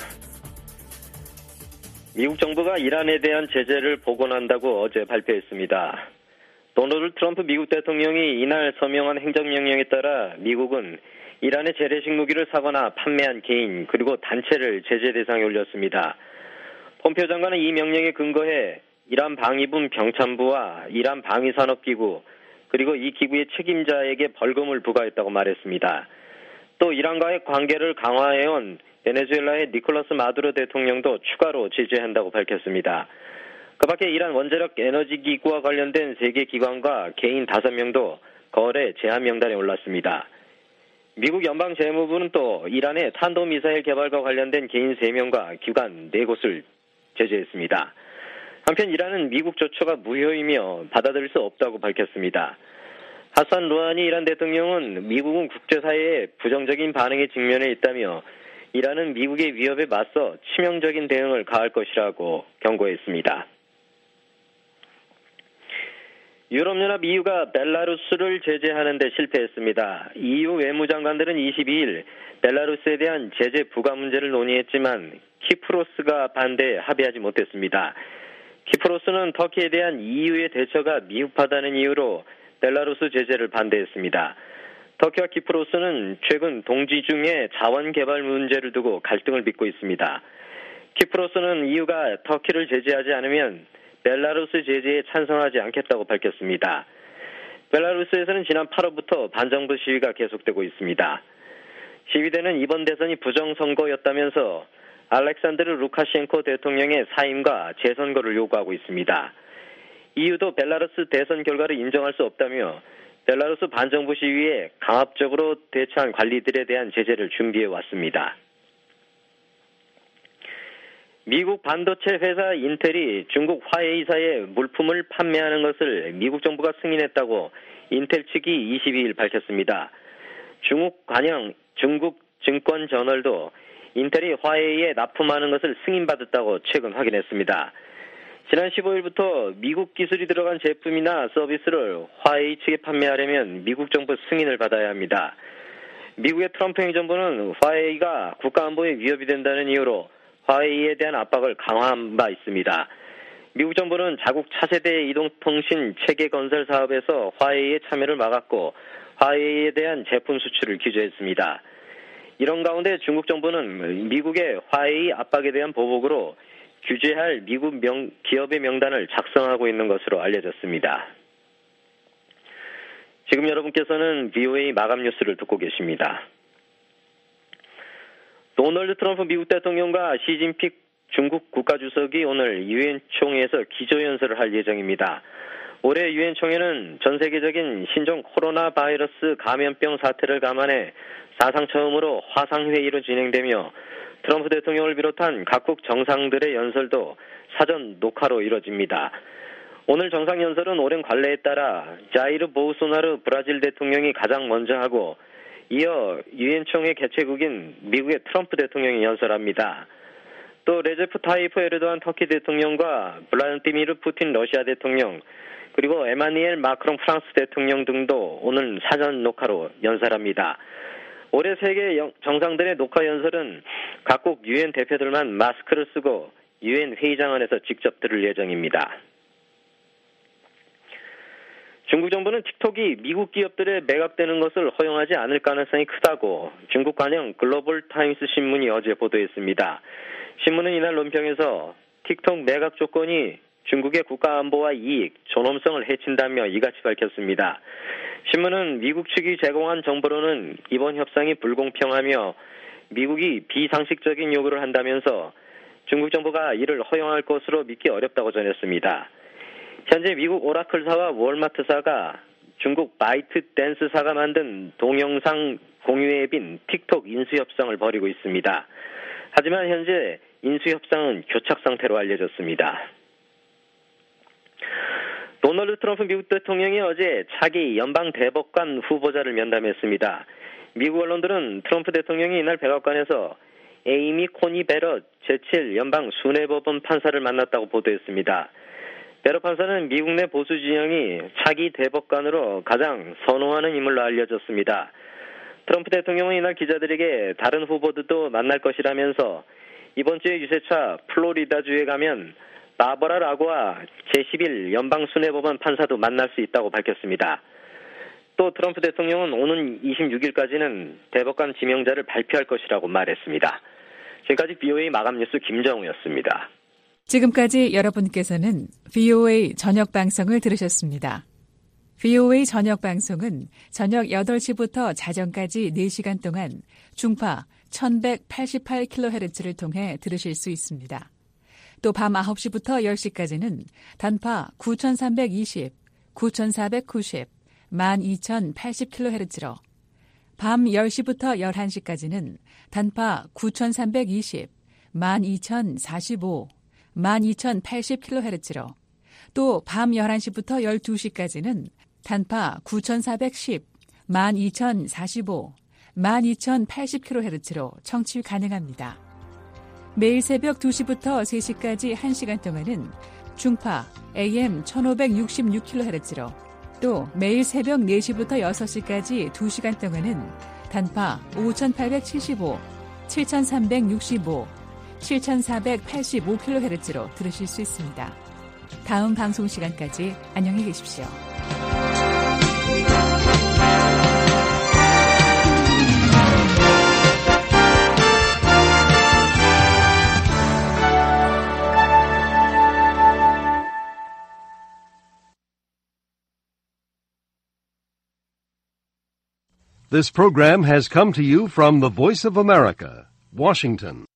미국 정부가 이란에 대한 제재를 복원한다고 어제 발표했습니다. 도널드 트럼프 미국 대통령이 이날 서명한 행정명령에 따라 미국은 이란의 재래식 무기를 사거나 판매한 개인 그리고 단체를 제재 대상에 올렸습니다. 폼페오 장관은 이 명령에 근거해 이란 방위군 병참부와 이란 방위산업기구 그리고 이 기구의 책임자에게 벌금을 부과했다고 말했습니다. 또 이란과의 관계를 강화해온 베네수엘라의 니콜라스 마두로 대통령도 추가로 제재한다고 밝혔습니다. 그 밖에 이란 원자력 에너지 기구와 관련된 세계 기관과 개인 다섯 명도 거래 제한 명단에 올랐습니다. 미국 연방재무부는 또 이란의 탄도미사일 개발과 관련된 개인 세 명과 기관 네 곳을 제재했습니다. 한편 이란은 미국 조처가 무효이며 받아들일 수 없다고 밝혔습니다. 하산 루하니 이란 대통령은 미국은 국제사회의 부정적인 반응에 직면해 있다며 이란은 미국의 위협에 맞서 치명적인 대응을 가할 것이라고 경고했습니다. 유럽연합 이유가 벨라루스를 제재하는 데 실패했습니다. 이유 외무장관들은 이십이 일 벨라루스에 대한 제재 부과 문제를 논의했지만 키프로스가 반대에 합의하지 못했습니다. 키프로스는 터키에 대한 이유의 대처가 미흡하다는 이유로 벨라루스 제재를 반대했습니다. 터키와 키프로스는 최근 동지 중에 자원 개발 문제를 두고 갈등을 빚고 있습니다. 키프로스는 이유가 터키를 제재하지 않으면 벨라루스 제재에 찬성하지 않겠다고 밝혔습니다. 벨라루스에서는 지난 팔월부터 반정부 시위가 계속되고 있습니다. 시위대는 이번 대선이 부정선거였다면서 알렉산드르 루카셴코 대통령의 사임과 재선거를 요구하고 있습니다. 이유도 벨라루스 대선 결과를 인정할 수 없다며 벨라루스 반정부 시위에 강압적으로 대처한 관리들에 대한 제재를 준비해 왔습니다. 미국 반도체 회사 인텔이 중국 화웨이사에 물품을 판매하는 것을 미국 정부가 승인했다고 인텔 측이 이십이일 밝혔습니다. 중국 관영 중국 증권저널도 인텔이 화웨이에 납품하는 것을 승인받았다고 최근 확인했습니다. 지난 십오일부터 미국 기술이 들어간 제품이나 서비스를 화웨이 측에 판매하려면 미국 정부 승인을 받아야 합니다. 미국의 트럼프 행정부는 화웨이가 국가안보에 위협이 된다는 이유로 화웨이에 대한 압박을 강화한 바 있습니다. 미국 정부는 자국 차세대 이동통신 체계 건설 사업에서 화웨이의 참여를 막았고 화웨이에 대한 제품 수출을 규제했습니다. 이런 가운데 중국 정부는 미국의 화웨이 압박에 대한 보복으로 규제할 미국 명, 기업의 명단을 작성하고 있는 것으로 알려졌습니다. 지금 여러분께서는 브이오에이 마감 뉴스를 듣고 계십니다. 도널드 트럼프 미국 대통령과 시진핑 중국 국가주석이 오늘 유엔 총회에서 기조연설을 할 예정입니다. 올해 유엔 총회는 전 세계적인 신종 코로나 바이러스 감염병 사태를 감안해 사상 처음으로 화상회의로 진행되며 트럼프 대통령을 비롯한 각국 정상들의 연설도 사전 녹화로 이뤄집니다. 오늘 정상연설은 오랜 관례에 따라 자이르 보우소나르 브라질 대통령이 가장 먼저 하고 이어 유엔 총회 개최국인 미국의 트럼프 대통령이 연설합니다. 또 레제프 타이프 에르도안 터키 대통령과 블라디미르 푸틴 러시아 대통령 그리고 에마니엘 마크롱 프랑스 대통령 등도 오늘 사전 녹화로 연설합니다. 올해 세계 정상들의 녹화 연설은 각국 유엔 대표들만 마스크를 쓰고 유엔 회의장 안에서 직접 들을 예정입니다. 중국 정부는 틱톡이 미국 기업들에 매각되는 것을 허용하지 않을 가능성이 크다고 중국 관영 글로벌 타임스 신문이 어제 보도했습니다. 신문은 이날 논평에서 틱톡 매각 조건이 중국의 국가안보와 이익, 존엄성을 해친다며 이같이 밝혔습니다. 신문은 미국 측이 제공한 정보로는 이번 협상이 불공평하며 미국이 비상식적인 요구를 한다면서 중국 정부가 이를 허용할 것으로 믿기 어렵다고 전했습니다. 현재 미국 오라클사와 월마트사가 중국 바이트댄스사가 만든 동영상 공유 앱인 틱톡 인수협상을 벌이고 있습니다. 하지만 현재 인수협상은 교착 상태로 알려졌습니다. 도널드 트럼프 미국 대통령이 어제 차기 연방 대법관 후보자를 면담했습니다. 미국 언론들은 트럼프 대통령이 이날 백악관에서 에이미 코니 베럿 제칠 연방 순회법원 판사를 만났다고 보도했습니다. 베럿 판사는 미국 내 보수 진영이 차기 대법관으로 가장 선호하는 인물로 알려졌습니다. 트럼프 대통령은 이날 기자들에게 다른 후보들도 만날 것이라면서 이번 주에 유세차 플로리다주에 가면 바버라 라고와 제십일 연방 순회법원 판사도 만날 수 있다고 밝혔습니다. 또 트럼프 대통령은 오는 이십육일까지는 대법관 지명자를 발표할 것이라고 말했습니다. 지금까지 브이오에이 마감 뉴스 김정우였습니다. 지금까지 여러분께서는 브이오에이 저녁 방송을 들으셨습니다. 브이오에이 저녁 방송은 저녁 여덟 시부터 자정까지 네 시간 동안 중파 천백팔십팔 킬로헤르츠를 통해 들으실 수 있습니다. 또 밤 아홉 시부터 열 시까지는 단파 구천삼백이십, 구천사백구십, 만 이천팔십 킬로헤르츠로 밤 열 시부터 열한 시까지는 단파 구천삼백이십, 만 이천사십오, 만 이천팔십 킬로헤르츠로 또 밤 열한 시부터 열두 시까지는 단파 구천사백십, 만 이천사십오, 만 이천팔십 킬로헤르츠로 청취 가능합니다. 매일 새벽 두 시부터 세 시까지 한 시간 동안은 중파 에이엠 천오백육십육 킬로헤르츠로 또 매일 새벽 네 시부터 여섯 시까지 두 시간 동안은 단파 오천팔백칠십오, 칠천삼백육십오, 칠천사백팔십오 킬로헤르츠로 들으실 수 있습니다. 다음 방송 시간까지 안녕히 계십시오. This program has come to you from the Voice of America, Washington.